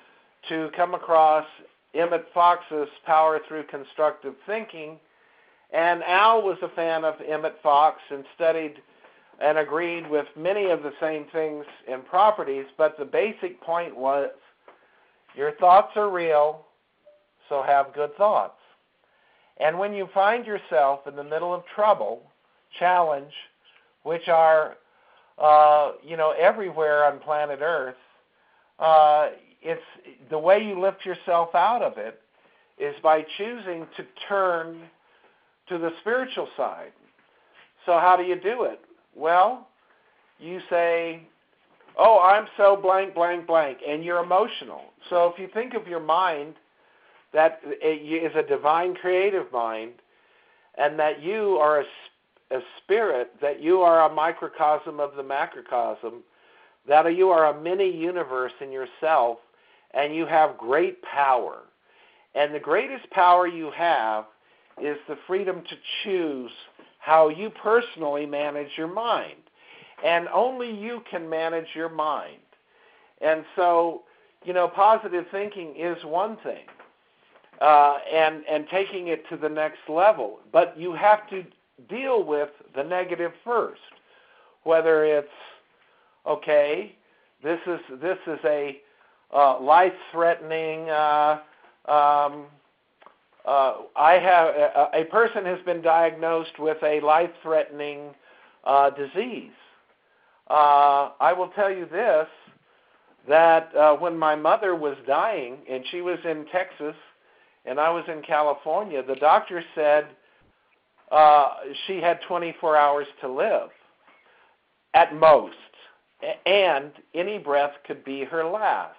to come across Emmett Fox's Power Through Constructive Thinking. And Al was a fan of Emmett Fox and studied and agreed with many of the same things in properties, but the basic point was your thoughts are real, so have good thoughts. And when you find yourself in the middle of trouble, challenge, which are, uh, you know, everywhere on planet Earth, uh, it's the way you lift yourself out of it is by choosing to turn to the spiritual side. So how do you do it? Well, you say, oh, I'm so blank, blank, blank, and you're emotional. So if you think of your mind that is a divine creative mind and that you are a, a spirit, that you are a microcosm of the macrocosm, that you are a mini universe in yourself, and you have great power. And the greatest power you have is the freedom to choose how you personally manage your mind. And only you can manage your mind. And so, you know, positive thinking is one thing, uh, and, and taking it to the next level. But you have to deal with the negative first, whether it's, okay, this is, this is a uh, life-threatening uh, um, Uh, I have a, a person has been diagnosed with a life-threatening uh, disease. Uh, I will tell you this, that uh, when my mother was dying, and she was in Texas, and I was in California, the doctor said uh, she had twenty-four hours to live, at most, and any breath could be her last.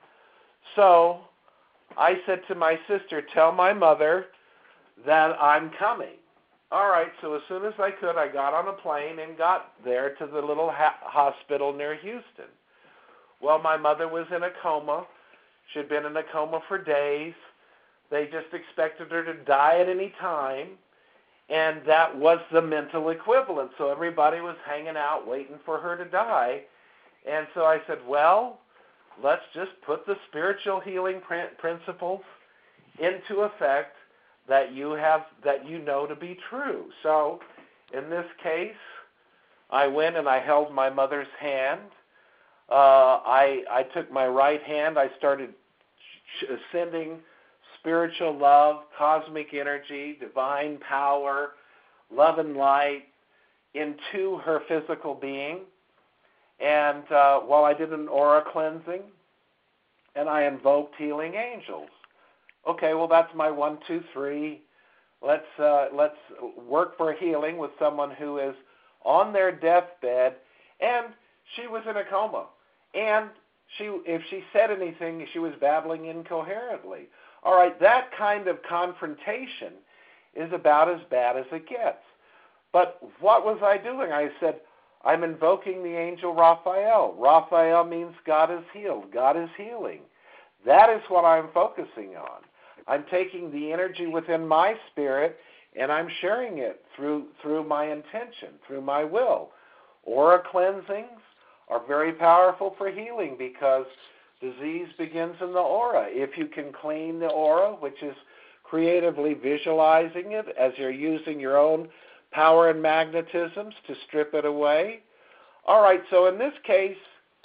So I said to my sister, tell my mother that I'm coming. All right, so as soon as I could, I got on a plane and got there to the little ha- hospital near Houston. Well, my mother was in a coma. She had been in a coma for days. They just expected her to die at any time, and that was the mental equivalent. So everybody was hanging out waiting for her to die. And so I said, well, let's just put the spiritual healing pr- principles into effect that you have, that you know to be true. So, in this case, I went and I held my mother's hand. Uh, I I took my right hand. I started sending spiritual love, cosmic energy, divine power, love and light into her physical being. And uh, while I did an aura cleansing, and I invoked healing angels. Okay, well that's my one, two, three. Let's uh, let's work for healing with someone who is on their deathbed, and she was in a coma. And she, if she said anything, she was babbling incoherently. All right, that kind of confrontation is about as bad as it gets. But what was I doing? I said, I'm invoking the angel Raphael. Raphael means God is healed. God is healing. That is what I'm focusing on. I'm taking the energy within my spirit and I'm sharing it through through my intention, through my will. Aura cleansings are very powerful for healing because disease begins in the aura. If you can clean the aura, which is creatively visualizing it as you're using your own power and magnetisms to strip it away. All right, so in this case,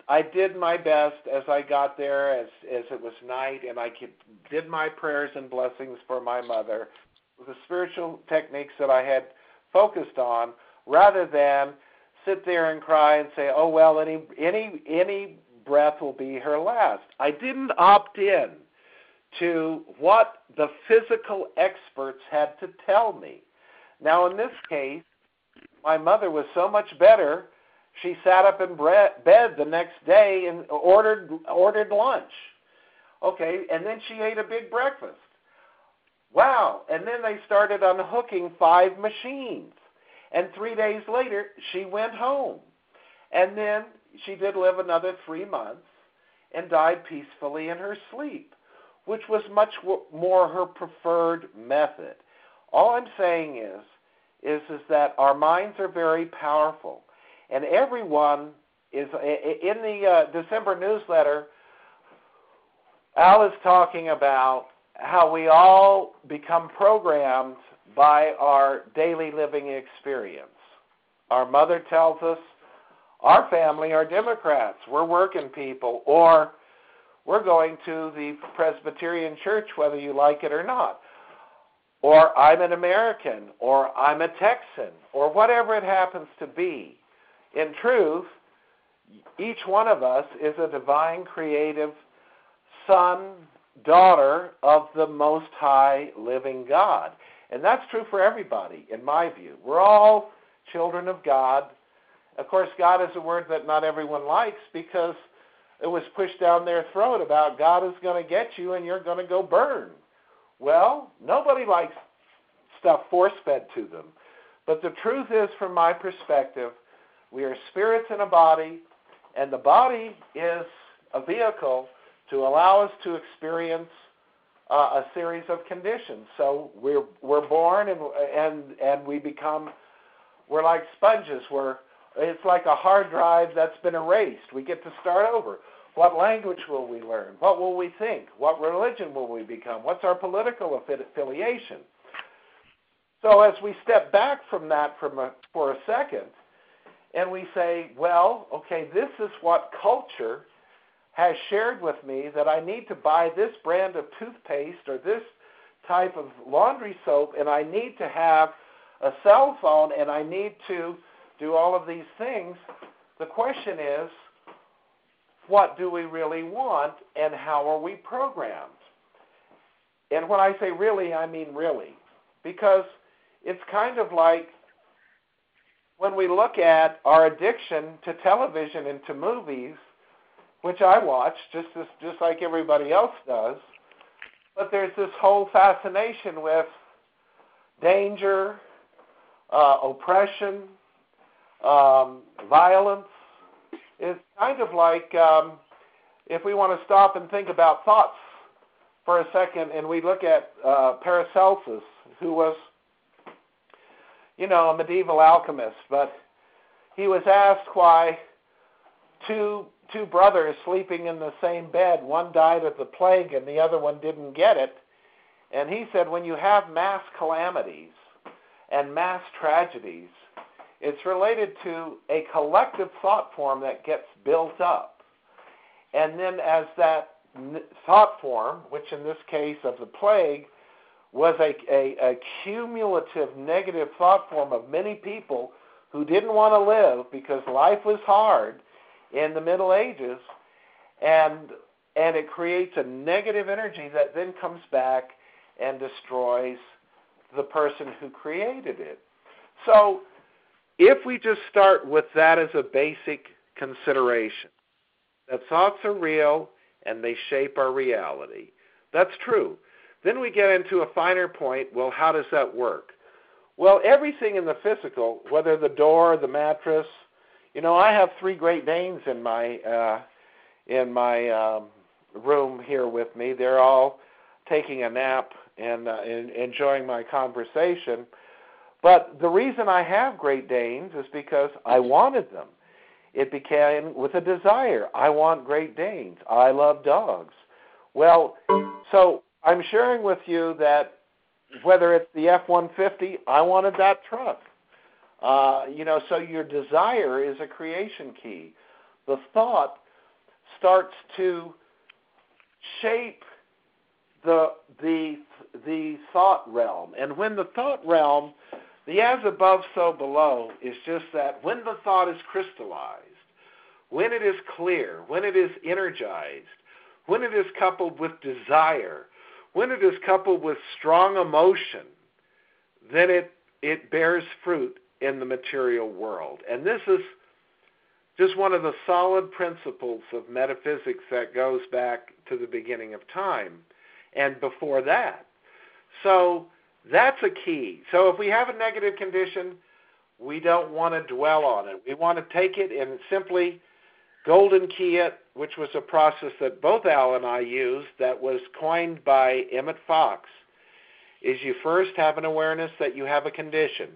I did my best as I got there, as as it was night, and I could, did my prayers and blessings for my mother with the spiritual techniques that I had focused on, rather than sit there and cry and say, oh, well, any any any breath will be her last. I didn't opt in to what the physical experts had to tell me. Now, in this case, my mother was so much better, she sat up in bed the next day and ordered ordered lunch. Okay, and then she ate a big breakfast. Wow, and then they started unhooking five machines. And three days later, she went home. And then she did live another three months and died peacefully in her sleep, which was much more her preferred method. All I'm saying is, is, is that our minds are very powerful. And everyone is, in the uh, December newsletter, Al is talking about how we all become programmed by our daily living experience. Our mother tells us, our family are Democrats, we're working people, or we're going to the Presbyterian Church whether you like it or not. Or I'm an American, or I'm a Texan, or whatever it happens to be. In truth, each one of us is a divine creative son, daughter of the Most High living God. And that's true for everybody, in my view. We're all children of God. Of course, God is a word that not everyone likes because it was pushed down their throat about God is going to get you and you're going to go burn. Well, nobody likes stuff force-fed to them. But the truth is, from my perspective, we are spirits in a body, and the body is a vehicle to allow us to experience uh, a series of conditions. So we're we're born and and and we become, we're like sponges. We're it's like a hard drive that's been erased. We get to start over. What language will we learn? What will we think? What religion will we become? What's our political affiliation? So as we step back from that from a, for a second, and we say, well, okay, this is what culture has shared with me, that I need to buy this brand of toothpaste or this type of laundry soap, and I need to have a cell phone, and I need to do all of these things. The question is, what do we really want, and how are we programmed? And when I say really, I mean really, because it's kind of like when we look at our addiction to television and to movies, which I watch just as, just like everybody else does, but there's this whole fascination with danger, uh, oppression, um, violence. It's kind of like um, if we want to stop and think about thoughts for a second, and we look at uh, Paracelsus, who was, you know, a medieval alchemist, but he was asked why two two brothers sleeping in the same bed, one died of the plague and the other one didn't get it. And he said, when you have mass calamities and mass tragedies, it's related to a collective thought form that gets built up. And then as that thought form, which in this case of the plague, was a, a, a cumulative negative thought form of many people who didn't want to live because life was hard in the Middle Ages, and and it creates a negative energy that then comes back and destroys the person who created it. So if we just start with that as a basic consideration, that thoughts are real and they shape our reality, that's true. Then we get into a finer point, well, how does that work? Well, everything in the physical, whether the door, the mattress, you know, I have three Great Danes in my uh, in my um, room here with me. They're all taking a nap and, uh, and enjoying my conversation. But the reason I have Great Danes is because I wanted them. It began with a desire. I want Great Danes. I love dogs. Well, so I'm sharing with you that whether it's the F one fifty, I wanted that truck. Uh, you know, so your desire is a creation key. The thought starts to shape the the the thought realm. And when the thought realm, the as above, so below, is just that when the thought is crystallized, when it is clear, when it is energized, when it is coupled with desire, when it is coupled with strong emotion, then it, it bears fruit in the material world. And this is just one of the solid principles of metaphysics that goes back to the beginning of time and before that. So that's a key. So if we have a negative condition, we don't want to dwell on it. We want to take it and simply golden key it, which was a process that both Al and I used that was coined by Emmett Fox, is you first have an awareness that you have a condition.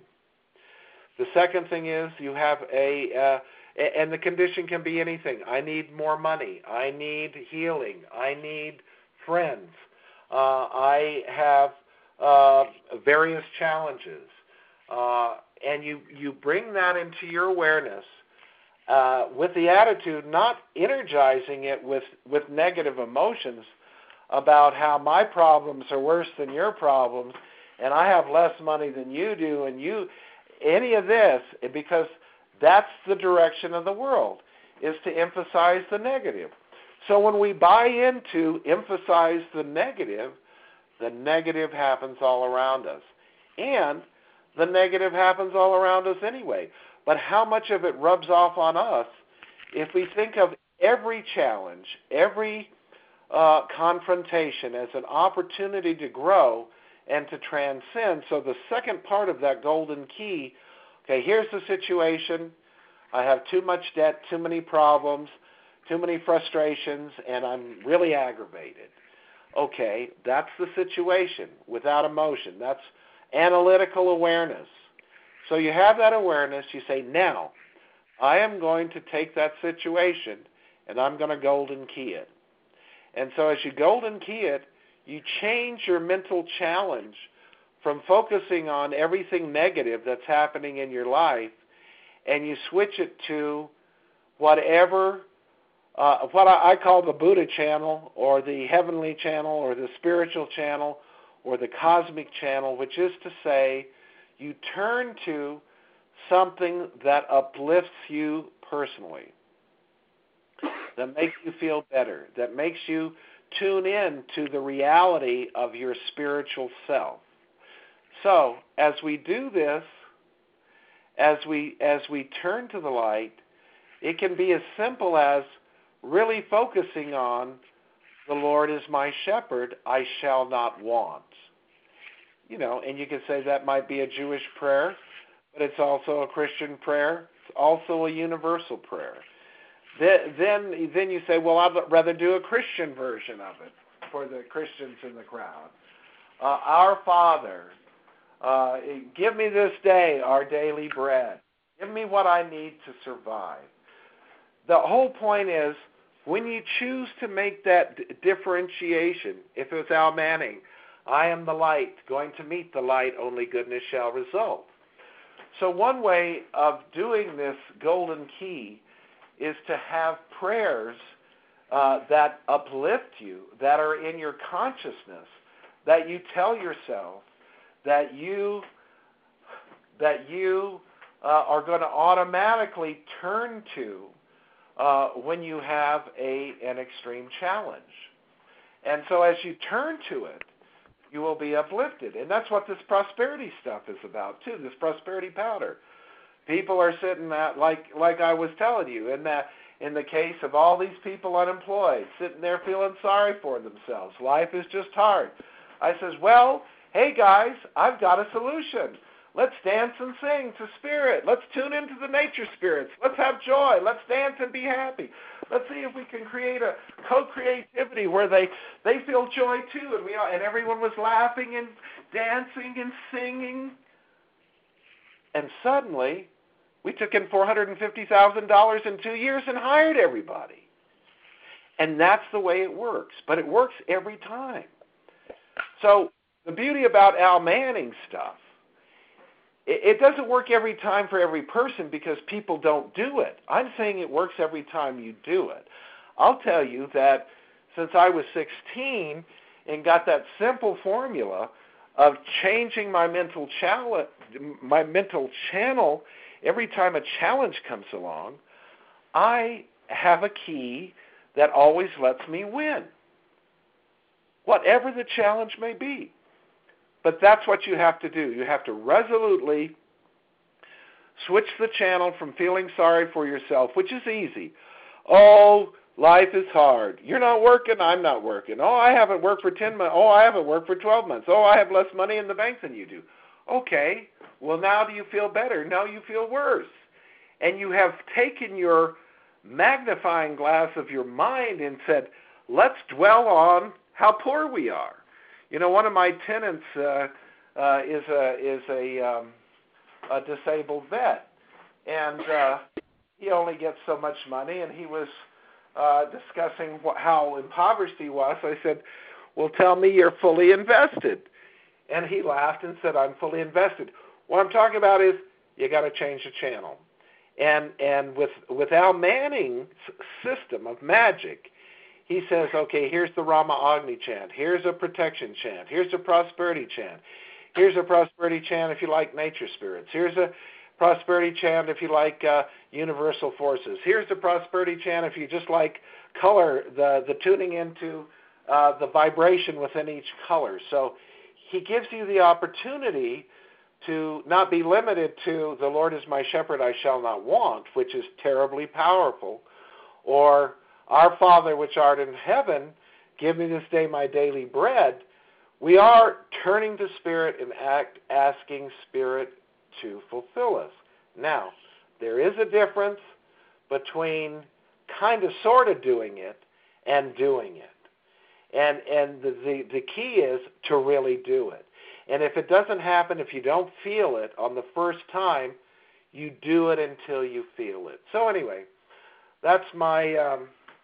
The second thing is you have a, uh, and the condition can be anything. I need more money. I need healing. I need friends. Uh, I have uh, various challenges. Uh, and you, you bring that into your awareness uh, with the attitude, not energizing it with, with negative emotions about how my problems are worse than your problems and I have less money than you do and you, any of this, because that's the direction of the world, is to emphasize the negative. So when we buy into emphasize the negative, the negative happens all around us. And the negative happens all around us anyway. But how much of it rubs off on us if we think of every challenge, every uh, confrontation as an opportunity to grow and to transcend? So the second part of that golden key, okay, here's the situation. I have too much debt, too many problems, too many frustrations, and I'm really aggravated. Okay, that's the situation without emotion. That's analytical awareness. So you have that awareness. You say, now, I am going to take that situation and I'm going to golden key it. And so as you golden key it, you change your mental challenge from focusing on everything negative that's happening in your life, and you switch it to whatever, uh, what I, I call the Buddha channel, or the heavenly channel, or the spiritual channel, or the cosmic channel, which is to say, you turn to something that uplifts you personally, that makes you feel better, that makes you tune in to the reality of your spiritual self. So, as we do this, as we as we turn to the light, it can be as simple as really focusing on the Lord is my shepherd, I shall not want. You know, and you can say that might be a Jewish prayer, but it's also a Christian prayer. It's also a universal prayer. Then, then, then you say, well, I'd rather do a Christian version of it for the Christians in the crowd. Uh, Our Father, uh, give me this day our daily bread. Give me what I need to survive. The whole point is, when you choose to make that d- differentiation, if it was Al Manning, I am the light, going to meet the light, only goodness shall result. So one way of doing this golden key is to have prayers uh, that uplift you, that are in your consciousness, that you tell yourself that you that you uh, are going to automatically turn to uh, when you have a an extreme challenge. And so as you turn to it, you will be uplifted. And that's what this prosperity stuff is about, too, this prosperity powder. People are sitting at, like like I was telling you, in that in the case of all these people unemployed, sitting there feeling sorry for themselves. Life is just hard. I says, well, hey, guys, I've got a solution. Let's dance and sing to spirit. Let's tune into the nature spirits. Let's have joy. Let's dance and be happy. Let's see if we can create a co-creativity where they, they feel joy too. And we all, and everyone was laughing and dancing and singing. And suddenly, we took in four hundred fifty thousand dollars in two years and hired everybody. And that's the way it works. But it works every time. So the beauty about Al Manning stuff, it doesn't work every time for every person because people don't do it. I'm saying it works every time you do it. I'll tell you that since I was sixteen and got that simple formula of changing my mental channel, my mental channel every time a challenge comes along, I have a key that always lets me win, whatever the challenge may be. But that's what you have to do. You have to resolutely switch the channel from feeling sorry for yourself, which is easy. Oh, life is hard. You're not working, I'm not working. Oh, I haven't worked for ten months. Oh, I haven't worked for twelve months. Oh, I have less money in the bank than you do. Okay, well, now do you feel better? No, you feel worse. And you have taken your magnifying glass of your mind and said, let's dwell on how poor we are. You know, one of my tenants uh, uh, is a is a, um, a disabled vet, and uh, he only gets so much money, and he was uh, discussing wh- how impoverished he was. I said, well, tell me you're fully invested. And he laughed and said, I'm fully invested. What I'm talking about is you got to change the channel. And and with, with Al Manning's system of magic, he says, okay, here's the Rama Agni chant. Here's a protection chant. Here's a prosperity chant. Here's a prosperity chant if you like nature spirits. Here's a prosperity chant if you like uh, universal forces. Here's a prosperity chant if you just like color, the, the tuning into uh, the vibration within each color. So he gives you the opportunity to not be limited to the Lord is my shepherd, I shall not want, which is terribly powerful, or Our Father which art in heaven, give me this day my daily bread. We are turning to Spirit and act, asking Spirit to fulfill us. Now, there is a difference between kind of sort of doing it and doing it. And and the, the, the key is to really do it. And if it doesn't happen, if you don't feel it on the first time, you do it until you feel it. So anyway, that's my um,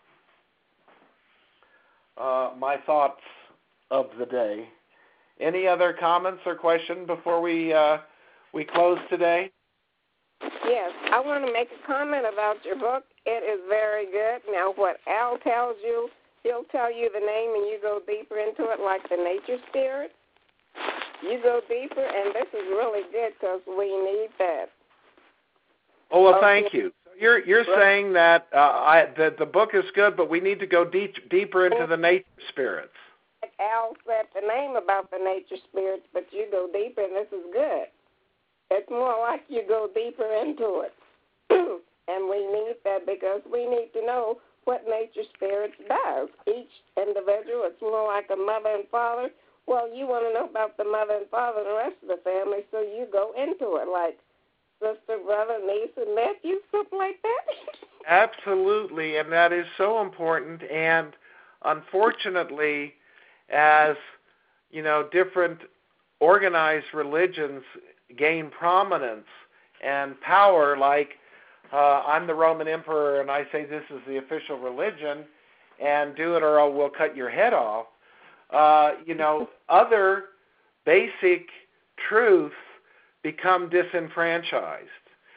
uh, my thoughts of the day. Any other comments or questions before we uh, we close today? Yes, I want to make a comment about your book. It is very good. Now, what Al tells you, he'll tell you the name and you go deeper into it like the nature spirit. You go deeper, and this is really good because we need that. Oh, well, okay. Thank you. You're you're well, saying that uh, I, that the book is good, but we need to go deep, deeper into the nature spirits. Al said the name about the nature spirits, but you go deeper, and this is good. It's more like you go deeper into it. And we need that because we need to know what nature spirits does. Each individual, it's more like a mother and father. Well, you want to know about the mother and father and the rest of the family, so you go into it like sister, brother, niece, and nephew, something like that. Absolutely, and that is so important. And unfortunately, as you know, different organized religions gain prominence and power, like uh, I'm the Roman emperor and I say this is the official religion, and do it or I will cut your head off. Uh, you know, other basic truths become disenfranchised.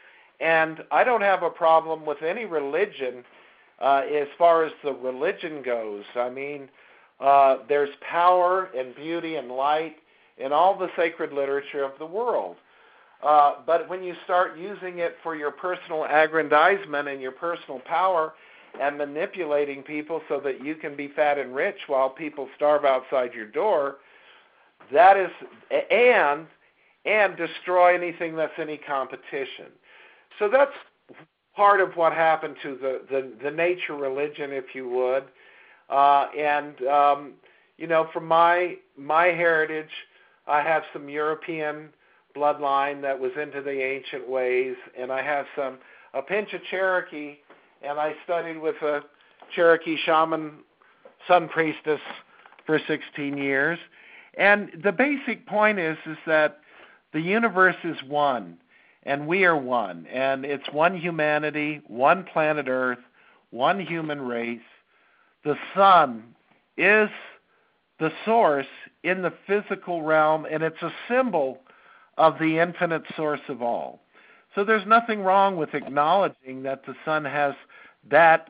And I don't have a problem with any religion uh, as far as the religion goes. I mean, uh, there's power and beauty and light in all the sacred literature of the world. Uh, but when you start using it for your personal aggrandizement and your personal power and manipulating people so that you can be fat and rich while people starve outside your door, that is, and and destroy anything that's any competition. So that's part of what happened to the, the, the nature religion, if you would. Uh, and, um, you know, from my my heritage, I have some European bloodline that was into the ancient ways, and I have some a pinch of Cherokee, and I studied with a Cherokee shaman sun priestess for sixteen years. And the basic point is is that the universe is one, and we are one, and it's one humanity, one planet Earth, one human race. The sun is the source in the physical realm, and it's a symbol of the infinite source of all. So there's nothing wrong with acknowledging that the sun has that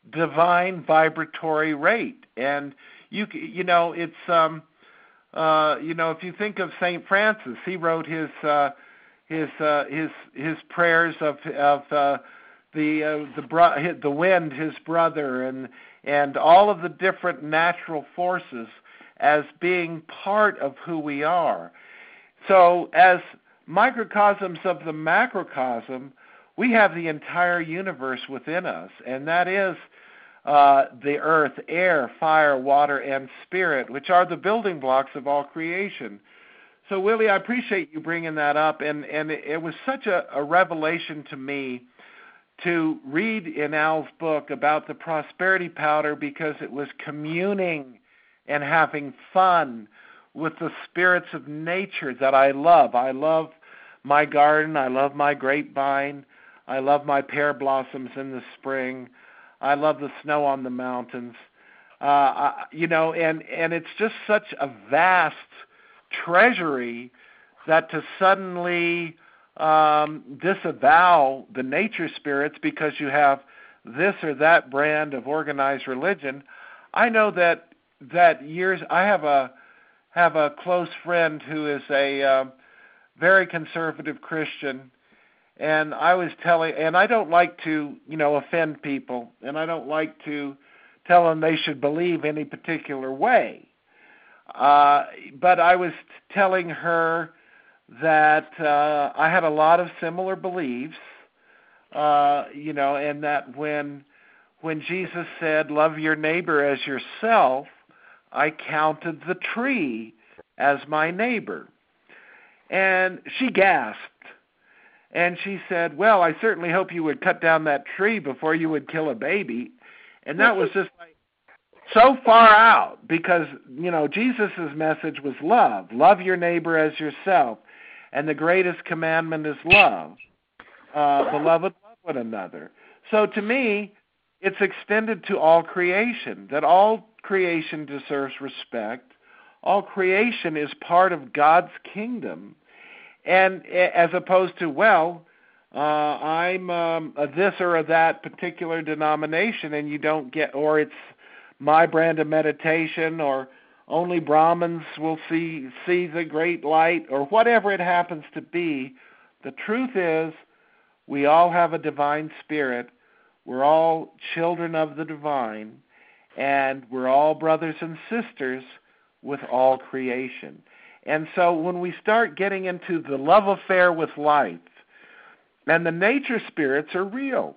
divine vibratory rate. And you you know it's um uh you know if you think of Saint Francis, he wrote his uh, his uh, his his prayers of of uh, the uh, the bro- the wind, his brother, and and all of the different natural forces as being part of who we are. So as microcosms of the macrocosm, we have the entire universe within us, and that is uh, the earth, air, fire, water, and spirit, which are the building blocks of all creation. So, Willie, I appreciate you bringing that up, and, and it was such a, a revelation to me to read in Al's book about the prosperity powder, because it was communing and having fun with the spirits of nature that I love. I love my garden. I love my grapevine. I love my pear blossoms in the spring. I love the snow on the mountains. Uh, I, you know, and, and it's just such a vast treasury that to suddenly um, disavow the nature spirits because you have this or that brand of organized religion. I know that that years I have a have a close friend who is a uh, very conservative Christian, and I was telling, and I don't like to, you know, offend people, and I don't like to tell them they should believe any particular way. Uh, but I was telling her that uh, I had a lot of similar beliefs, uh, you know, and that when when Jesus said, "Love your neighbor as yourself," I counted the tree as my neighbor. And she gasped. And she said, "Well, I certainly hope you would cut down that tree before you would kill a baby." And that was just like so far out, because, you know, Jesus' message was love. Love your neighbor as yourself. And the greatest commandment is love. Uh, beloved, love one another. So to me, it's extended to all creation, that all creation deserves respect. All creation is part of God's kingdom. And as opposed to, well, uh, I'm um, a this or a that particular denomination, and you don't get, or it's my brand of meditation, or only Brahmins will see see the great light, or whatever it happens to be. The truth is, we all have a divine spirit. We're all children of the divine, and we're all brothers and sisters with all creation. And so when we start getting into the love affair with life, and the nature spirits are real.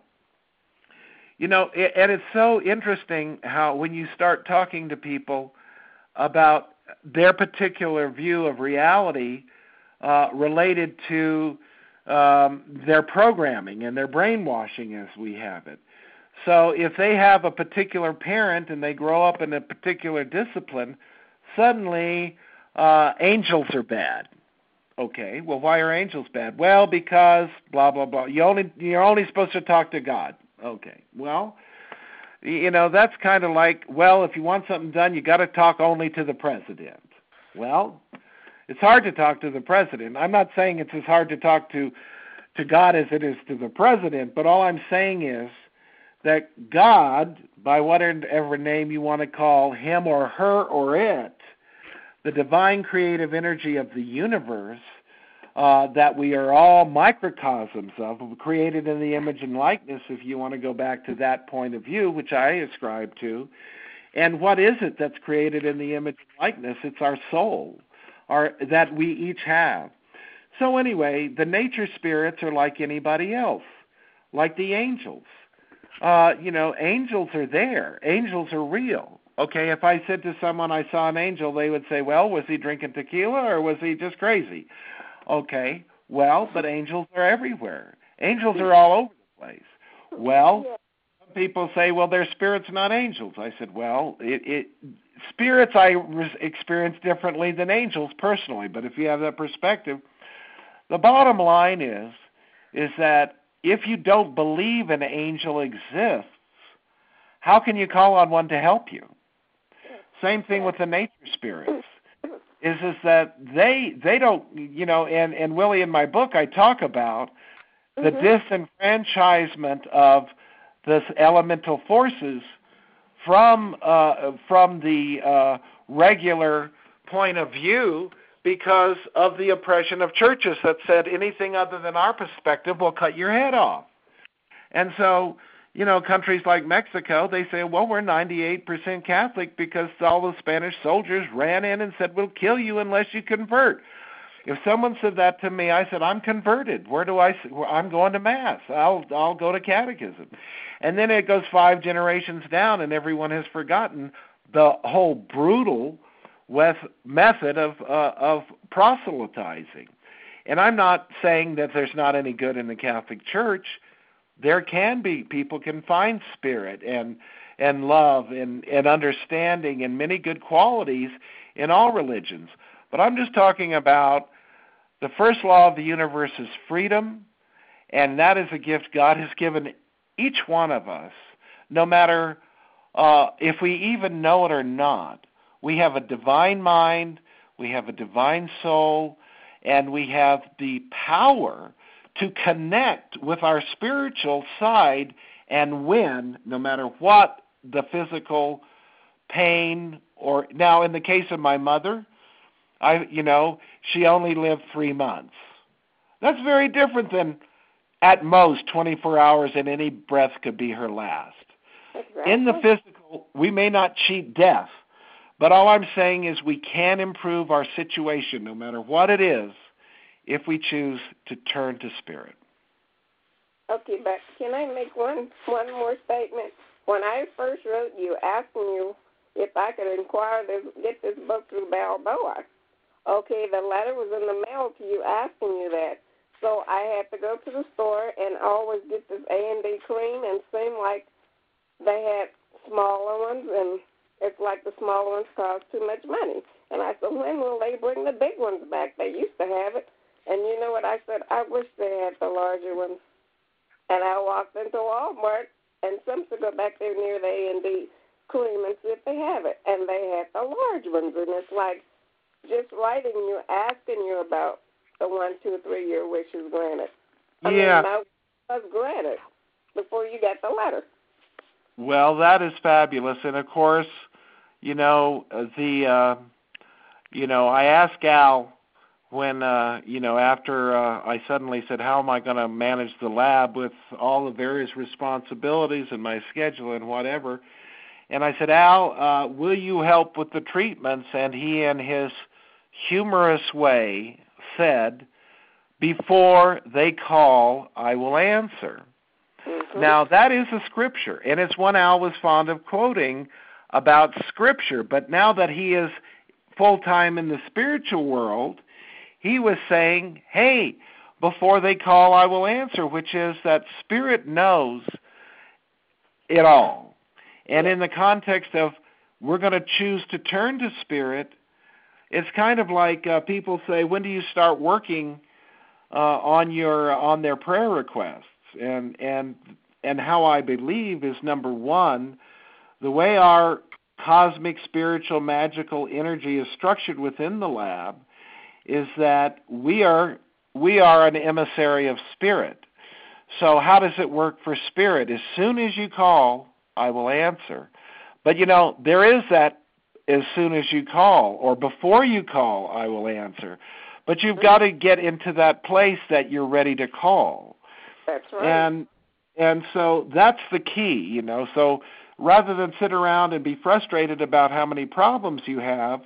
You know, and it's so interesting how when you start talking to people about their particular view of reality uh, related to um, their programming and their brainwashing as we have it. So if they have a particular parent and they grow up in a particular discipline, suddenly uh, angels are bad. Okay, well, why are angels bad? Well, because blah, blah, blah. You only, you're only supposed to talk to God. Okay, well, you know, that's kind of like, well, if you want something done, you got to talk only to the president. Well, it's hard to talk to the president. I'm not saying it's as hard to talk to, to God as it is to the president, but all I'm saying is that God, by whatever name you want to call him or her or it, the divine creative energy of the universe, uh, that we are all microcosms of, created in the image and likeness, if you want to go back to that point of view, which I ascribe to. And what is it that's created in the image and likeness? It's our soul, our, that we each have. So anyway, the nature spirits are like anybody else, like the angels. Uh, you know, angels are there. Angels are real. Okay, if I said to someone I saw an angel, they would say, well, was he drinking tequila or was he just crazy? Okay, well, but angels are everywhere. Angels are all over the place. Well, some people say, well, they're spirits, not angels. I said, well, it, it spirits I re- experience differently than angels personally, but if you have that perspective, the bottom line is, is that if you don't believe an angel exists, how can you call on one to help you? Same thing with the nature spirits. Is is that they they don't, you know, and, and Willie, in my book I talk about the mm-hmm. disenfranchisement of the elemental forces from uh, from the uh, regular point of view because of the oppression of churches that said anything other than our perspective will cut your head off. And so, you know, countries like Mexico, they say, well, we're ninety-eight percent Catholic because all the Spanish soldiers ran in and said, we'll kill you unless you convert. If someone said that to me, I said, I'm converted. Where do I? I'm going to Mass. I'll I'll go to catechism. And then it goes five generations down, and everyone has forgotten the whole brutal method of uh, of proselytizing. And I'm not saying that there's not any good in the Catholic Church. There can be. People can find spirit and and love and, and understanding and many good qualities in all religions. But I'm just talking about the first law of the universe is freedom, and that is a gift God has given each one of us, no matter uh, if we even know it or not. We have a divine mind, we have a divine soul, and we have the power to connect with our spiritual side and win, no matter what the physical pain or... Now, in the case of my mother, I, you know, she only lived three months. That's very different than at most twenty-four hours and any breath could be her last. Exactly. In the physical, we may not cheat death, but all I'm saying is we can improve our situation no matter what it is if we choose to turn to spirit. Okay, but can I make one, one more statement? When I first wrote you asking you if I could inquire this, get this book through Balboa, okay, the letter was in the mail to you asking you that. So I had to go to the store and always get this A and D cream, and it seemed like they had smaller ones, and it's like the smaller ones cost too much money. And I said, when will they bring the big ones back? They used to have it. And you know what I said? I wish they had the larger ones. And I walked into Walmart, and some to go back there near the A and D cream and see if they have it. And they had the large ones, and it's like, just writing you, asking you about the one, two, three year wishes granted. I yeah. mean, I was granted before you got the letter. Well, that is fabulous. And of course, you know, the, uh, you know, I asked Al when, uh, you know, after uh, I suddenly said, how am I going to manage the lab with all the various responsibilities and my schedule and whatever? And I said, Al, uh, will you help with the treatments? And he, in his humorous way, said, before they call, I will answer. Mm-hmm. Now, that is a scripture, and it's one Al was fond of quoting about scripture. But now that he is full-time in the spiritual world, he was saying, hey, before they call, I will answer, which is that spirit knows it all. And in the context of we're going to choose to turn to spirit, it's kind of like uh, people say, when do you start working uh, on your on their prayer requests? And and and how I believe is, number one, the way our cosmic, spiritual, magical energy is structured within the lab is that we are we are an emissary of spirit. So how does it work for spirit? As soon as you call, I will answer. But, you know, there is that as soon as you call, or before you call, I will answer. But you've got to get into that place that you're ready to call. That's right. And and so that's the key, you know. So rather than sit around and be frustrated about how many problems you have,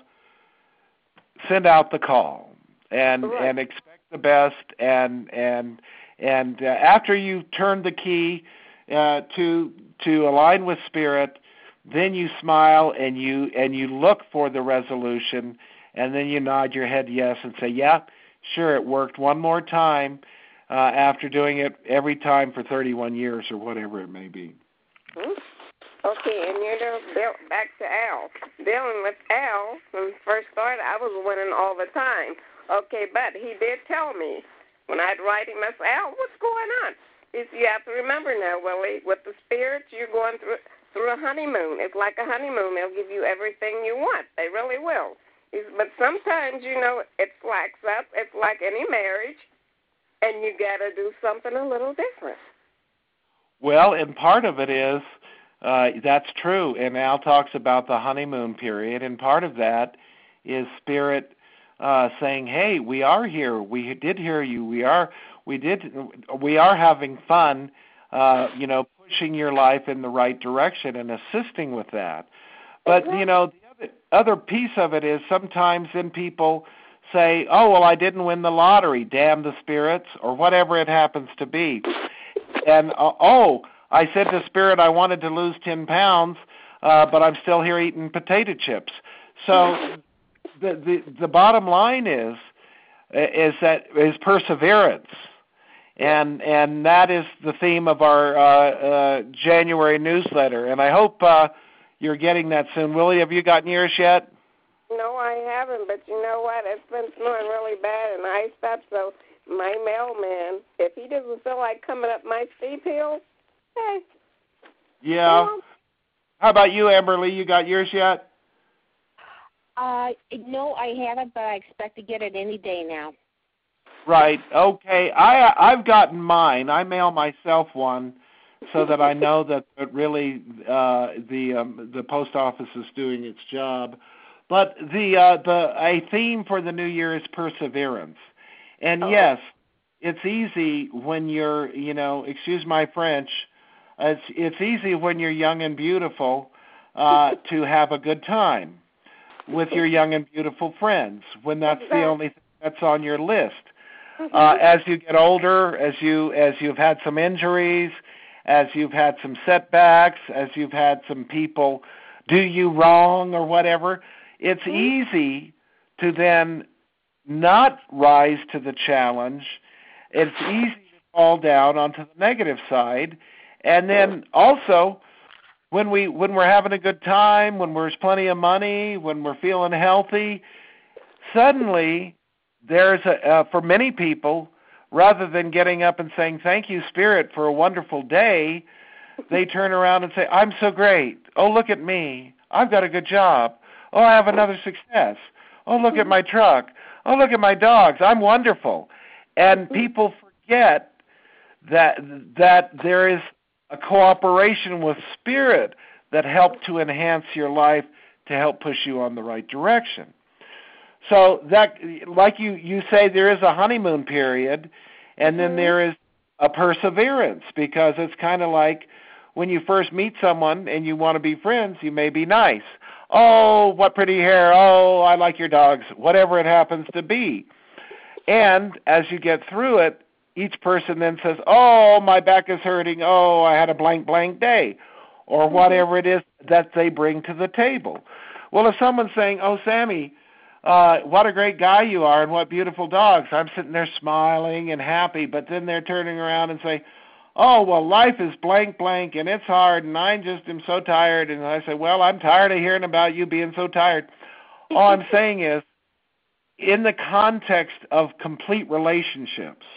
send out the call and right. and expect the best. And and and uh, after you turn the key uh, to to align with spirit, then you smile and you and you look for the resolution, and then you nod your head yes and say, yeah, sure, it worked one more time uh, after doing it every time for thirty-one years or whatever it may be. Hmm. Okay, and you know, Bill, back to Al. Dealing with Al, when we first started, I was winning all the time. Okay, but he did tell me when I'd write him, I said, Al, what's going on? He said, you have to remember now, Willie, with the spirits, you're going through through a honeymoon. It's like a honeymoon. They'll give you everything you want. They really will. He said, but sometimes, you know, it slacks up. It's like any marriage, and you got to do something a little different. Well, and part of it is, uh, that's true, and Al talks about the honeymoon period, and part of that is Spirit uh, saying, hey, we are here, we did hear you, we are, we did, we are having fun, uh, you know, pushing your life in the right direction and assisting with that. But, you know, the other, other piece of it is sometimes then people say, oh, well, I didn't win the lottery, damn the spirits, or whatever it happens to be. And, uh, oh, I said to Spirit I wanted to lose ten pounds, uh, but I'm still here eating potato chips. So the, the, the bottom line is, is that is perseverance. And and that is the theme of our uh, uh, January newsletter. And I hope uh, you're getting that soon. Willie, have you gotten yours yet? No, I haven't. But you know what? It's been snowing really bad and iced up. So my mailman, if he doesn't feel like coming up my steep hill, hey. Yeah. How about you, Amberly? You got yours yet? Uh, no, I haven't, but I expect to get it any day now. Right. Okay. I I've gotten mine. I mail myself one so that I know that it really uh, the um, the post office is doing its job. But the uh, the a theme for the new year is perseverance. And oh. yes, it's easy when you're, you know, excuse my French, it's it's easy when you're young and beautiful uh, to have a good time with your young and beautiful friends when that's the only thing that's on your list. Uh, as you get older, as you as you've had some injuries, as you've had some setbacks, as you've had some people do you wrong or whatever, it's mm-hmm. easy to then not rise to the challenge. It's easy to fall down onto the negative side, and then also when we when we're having a good time, when there's plenty of money, when we're feeling healthy, suddenly there's a, uh, for many people, rather than getting up and saying, thank you, Spirit, for a wonderful day, they turn around and say, I'm so great. Oh, look at me. I've got a good job. Oh, I have another success. Oh, look at my truck. Oh, look at my dogs. I'm wonderful. And people forget that that there is a cooperation with Spirit that helped to enhance your life to help push you on the right direction. So that, like you, you say, there is a honeymoon period, and then there is a perseverance, because it's kind of like when you first meet someone and you want to be friends, you may be nice. Oh, what pretty hair. Oh, I like your dogs, whatever it happens to be. And as you get through it, each person then says, oh, my back is hurting. Oh, I had a blank, blank day, or whatever it is that they bring to the table. Well, if someone's saying, oh, Sammy, Uh, what a great guy you are and what beautiful dogs. I'm sitting there smiling and happy, but then they're turning around and say, oh, well, life is blank, blank, and it's hard, and I just am so tired. And I say, well, I'm tired of hearing about you being so tired. All I'm saying is, in the context of complete relationships,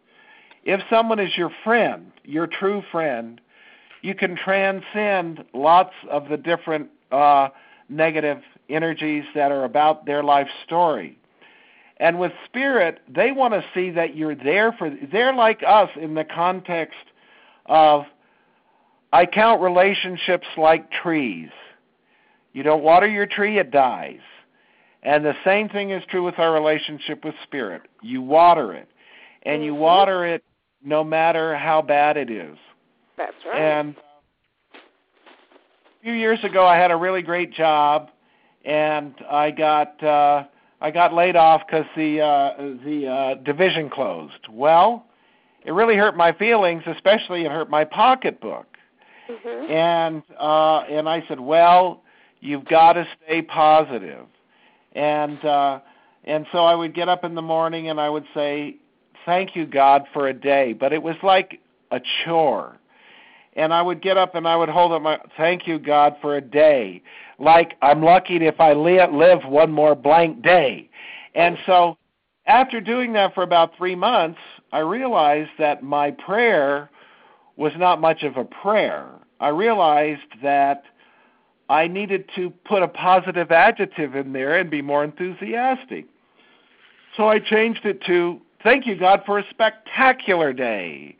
if someone is your friend, your true friend, you can transcend lots of the different uh, negative energies that are about their life story. And with Spirit, they want to see that you're there for, they're like us in the context of, I count relationships like trees. You don't water your tree, it dies. And the same thing is true with our relationship with Spirit. You water it, and you water it no matter how bad it is. That's right. And a few years ago, I had a really great job, and I got uh, I got laid off because the uh, the uh, division closed. Well, it really hurt my feelings, especially it hurt my pocketbook. Mm-hmm. And uh, and I said, well, you've got to stay positive. And uh, and so I would get up in the morning and I would say, thank you, God, for a day. But it was like a chore. And I would get up and I would hold up my, thank you, God, for a day. Like I'm lucky if I live one more blank day. And so after doing that for about three months, I realized that my prayer was not much of a prayer. I realized that I needed to put a positive adjective in there and be more enthusiastic. So I changed it to, thank you, God, for a spectacular day.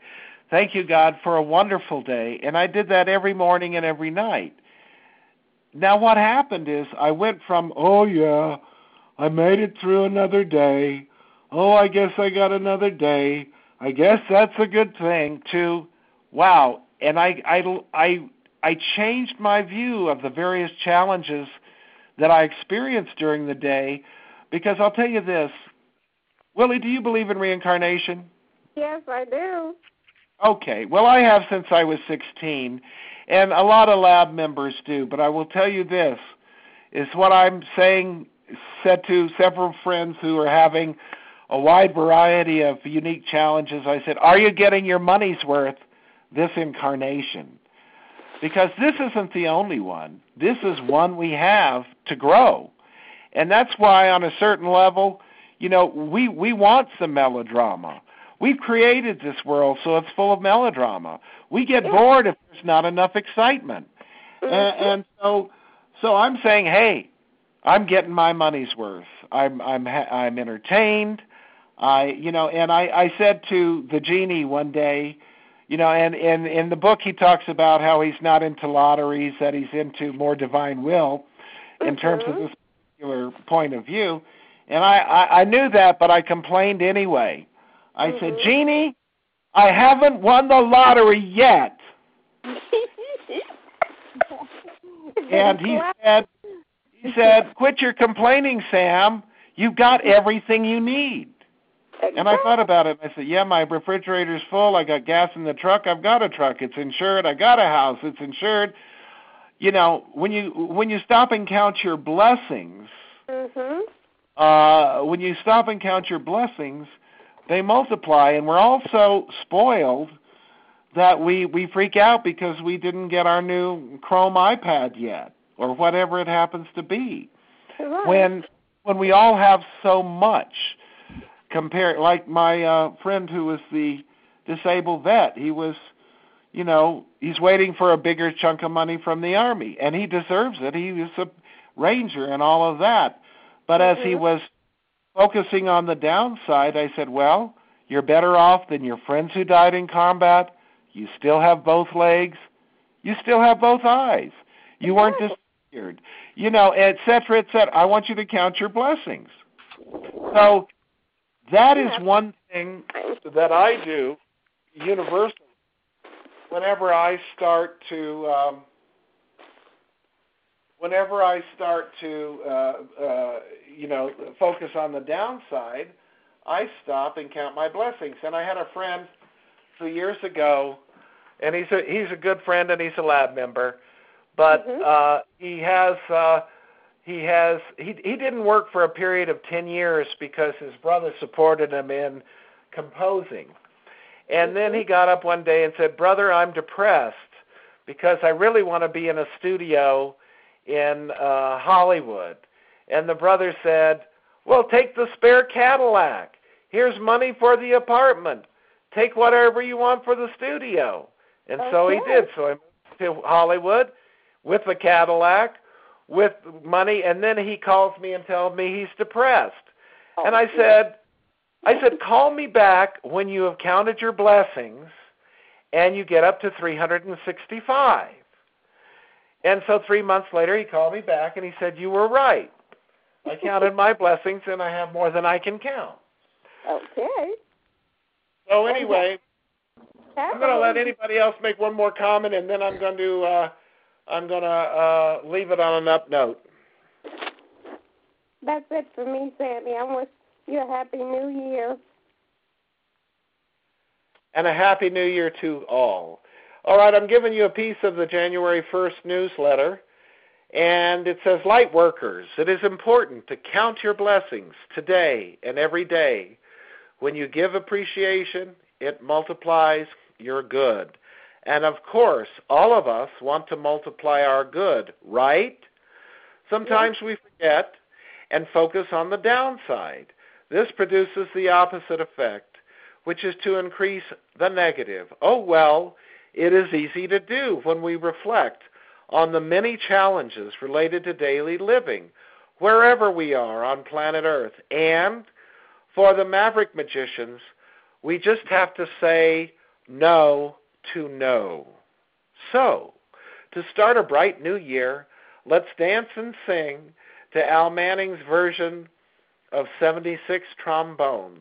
thank you, God, for a wonderful day. And I did that every morning and every night. Now what happened is I went from, oh, yeah, I made it through another day. Oh, I guess I got another day. I guess that's a good thing, to, wow. And I, I, I, I changed my view of the various challenges that I experienced during the day, because I'll tell you this. Willie, do you believe in reincarnation? Yes, I do. Okay. Well, I have since I was sixteen, and a lot of lab members do. But I will tell you this, is what I'm saying, said to several friends who are having a wide variety of unique challenges. I said, are you getting your money's worth this incarnation? Because this isn't the only one. This is one we have to grow. And that's why on a certain level, you know, we, we want some melodrama. We've created this world so it's full of melodrama. We get yeah. bored if there's not enough excitement. Mm-hmm. And, and so so I'm saying, hey, I'm getting my money's worth. I'm I'm I'm entertained. I you know, and I, I said to the genie one day, you know, and, and in the book he talks about how he's not into lotteries, that he's into more divine will in mm-hmm. terms of this particular point of view. And I, I, I knew that, but I complained anyway. I mm-hmm. said, Genie, I haven't won the lottery yet. And he said, he said, quit your complaining, Sam. You've got everything you need. Exactly. And I thought about it. I said, yeah, my refrigerator's full. I got gas in the truck. I've got a truck. It's insured. I got a house. It's insured. You know, when you when you stop and count your blessings, mm-hmm. uh, when you stop and count your blessings, they multiply. And we're all so spoiled that we, we freak out because we didn't get our new Chrome iPad yet, or whatever it happens to be. Right. When when we all have so much. Compare, like my uh, friend who was the disabled vet, he was, you know, he's waiting for a bigger chunk of money from the Army, and he deserves it. He was a Ranger and all of that. But mm-hmm. as he was focusing on the downside, I said, well, you're better off than your friends who died in combat. You still have both legs. You still have both eyes. You weren't disfigured. You know, et cetera, et cetera. I want you to count your blessings. So that is one thing that I do universally whenever I start to um, whenever I start to uh, uh, you know focus on the downside. I stop and count my blessings. And I had a friend two years ago, and he's a he's a good friend and he's a lab member, but mm-hmm. uh, he has. Uh, He has he he didn't work for a period of ten years because his brother supported him in composing. And then he got up one day and said, "Brother, I'm depressed because I really want to be in a studio in uh, Hollywood." And the brother said, "Well, take the spare Cadillac. Here's money for the apartment. Take whatever you want for the studio." And okay. so he did. So I moved to Hollywood with the Cadillac, with money, and then he calls me and tells me he's depressed. Oh, and I said, I said, call me back when you have counted your blessings and you get up to three hundred sixty-five. And so three months later he called me back and he said, you were right. I counted my blessings and I have more than I can count. Okay. So anyway, okay. I'm going to let anybody else make one more comment, and then I'm going to uh, I'm going to uh, leave it on an up note. That's it for me, Sammy. I wish you a Happy New Year. And a Happy New Year to all. All right, I'm giving you a piece of the January first newsletter, and it says, Light workers, it is important to count your blessings today and every day. When you give appreciation, it multiplies your good. And, of course, all of us want to multiply our good, right? Sometimes we forget and focus on the downside. This produces the opposite effect, which is to increase the negative. Oh, well, it is easy to do when we reflect on the many challenges related to daily living, wherever we are on planet Earth. And for the maverick magicians, we just have to say, know to know. So, to start a bright new year, let's dance and sing to Al Manning's version of seventy-six Trombones.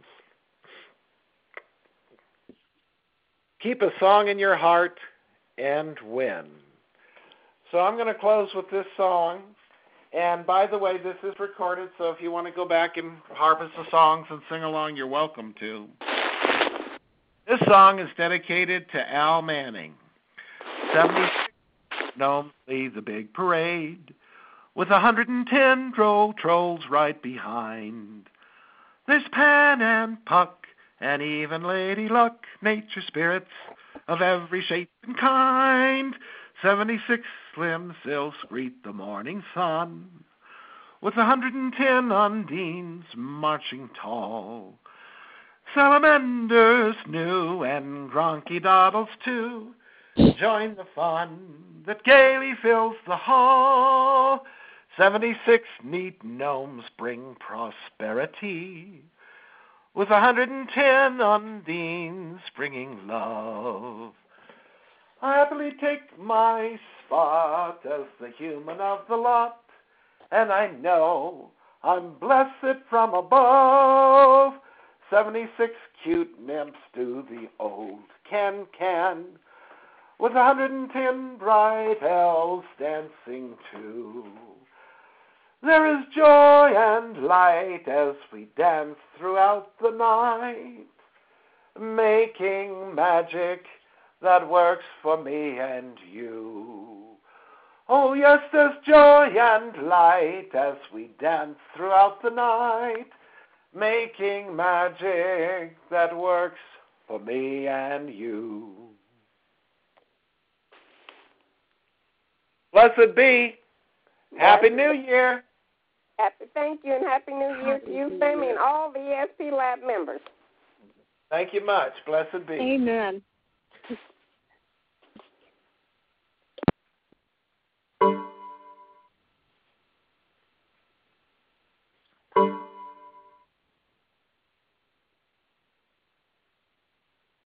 Keep a song in your heart and win. So I'm going to close with this song. And by the way, this is recorded, so if you want to go back and harvest the songs and sing along, you're welcome to. This song is dedicated to Al Manning. seventy-six gnomes lead the big parade, with one hundred ten droll trolls right behind. There's Pan and Puck and even Lady Luck, nature spirits of every shape and kind. seventy-six slim sylphs greet the morning sun, with one hundred ten undines marching tall. Salamanders new and Gronky Doddles too join the fun that gaily fills the hall. seventy-six neat gnomes bring prosperity, with one hundred ten undines bringing love. I happily take my spot as the human of the lot, and I know I'm blessed from above. seventy-six cute nymphs do the old can-can, with one hundred ten bright elves dancing too. There is joy and light as we dance throughout the night, making magic that works for me and you. Oh yes, there's joy and light as we dance throughout the night, making magic that works for me and you. Blessed be. Happy New Year. Happy, thank you, and Happy New Year to you, Sammy, and all the E S P Lab members. Thank you much. Blessed be. Amen.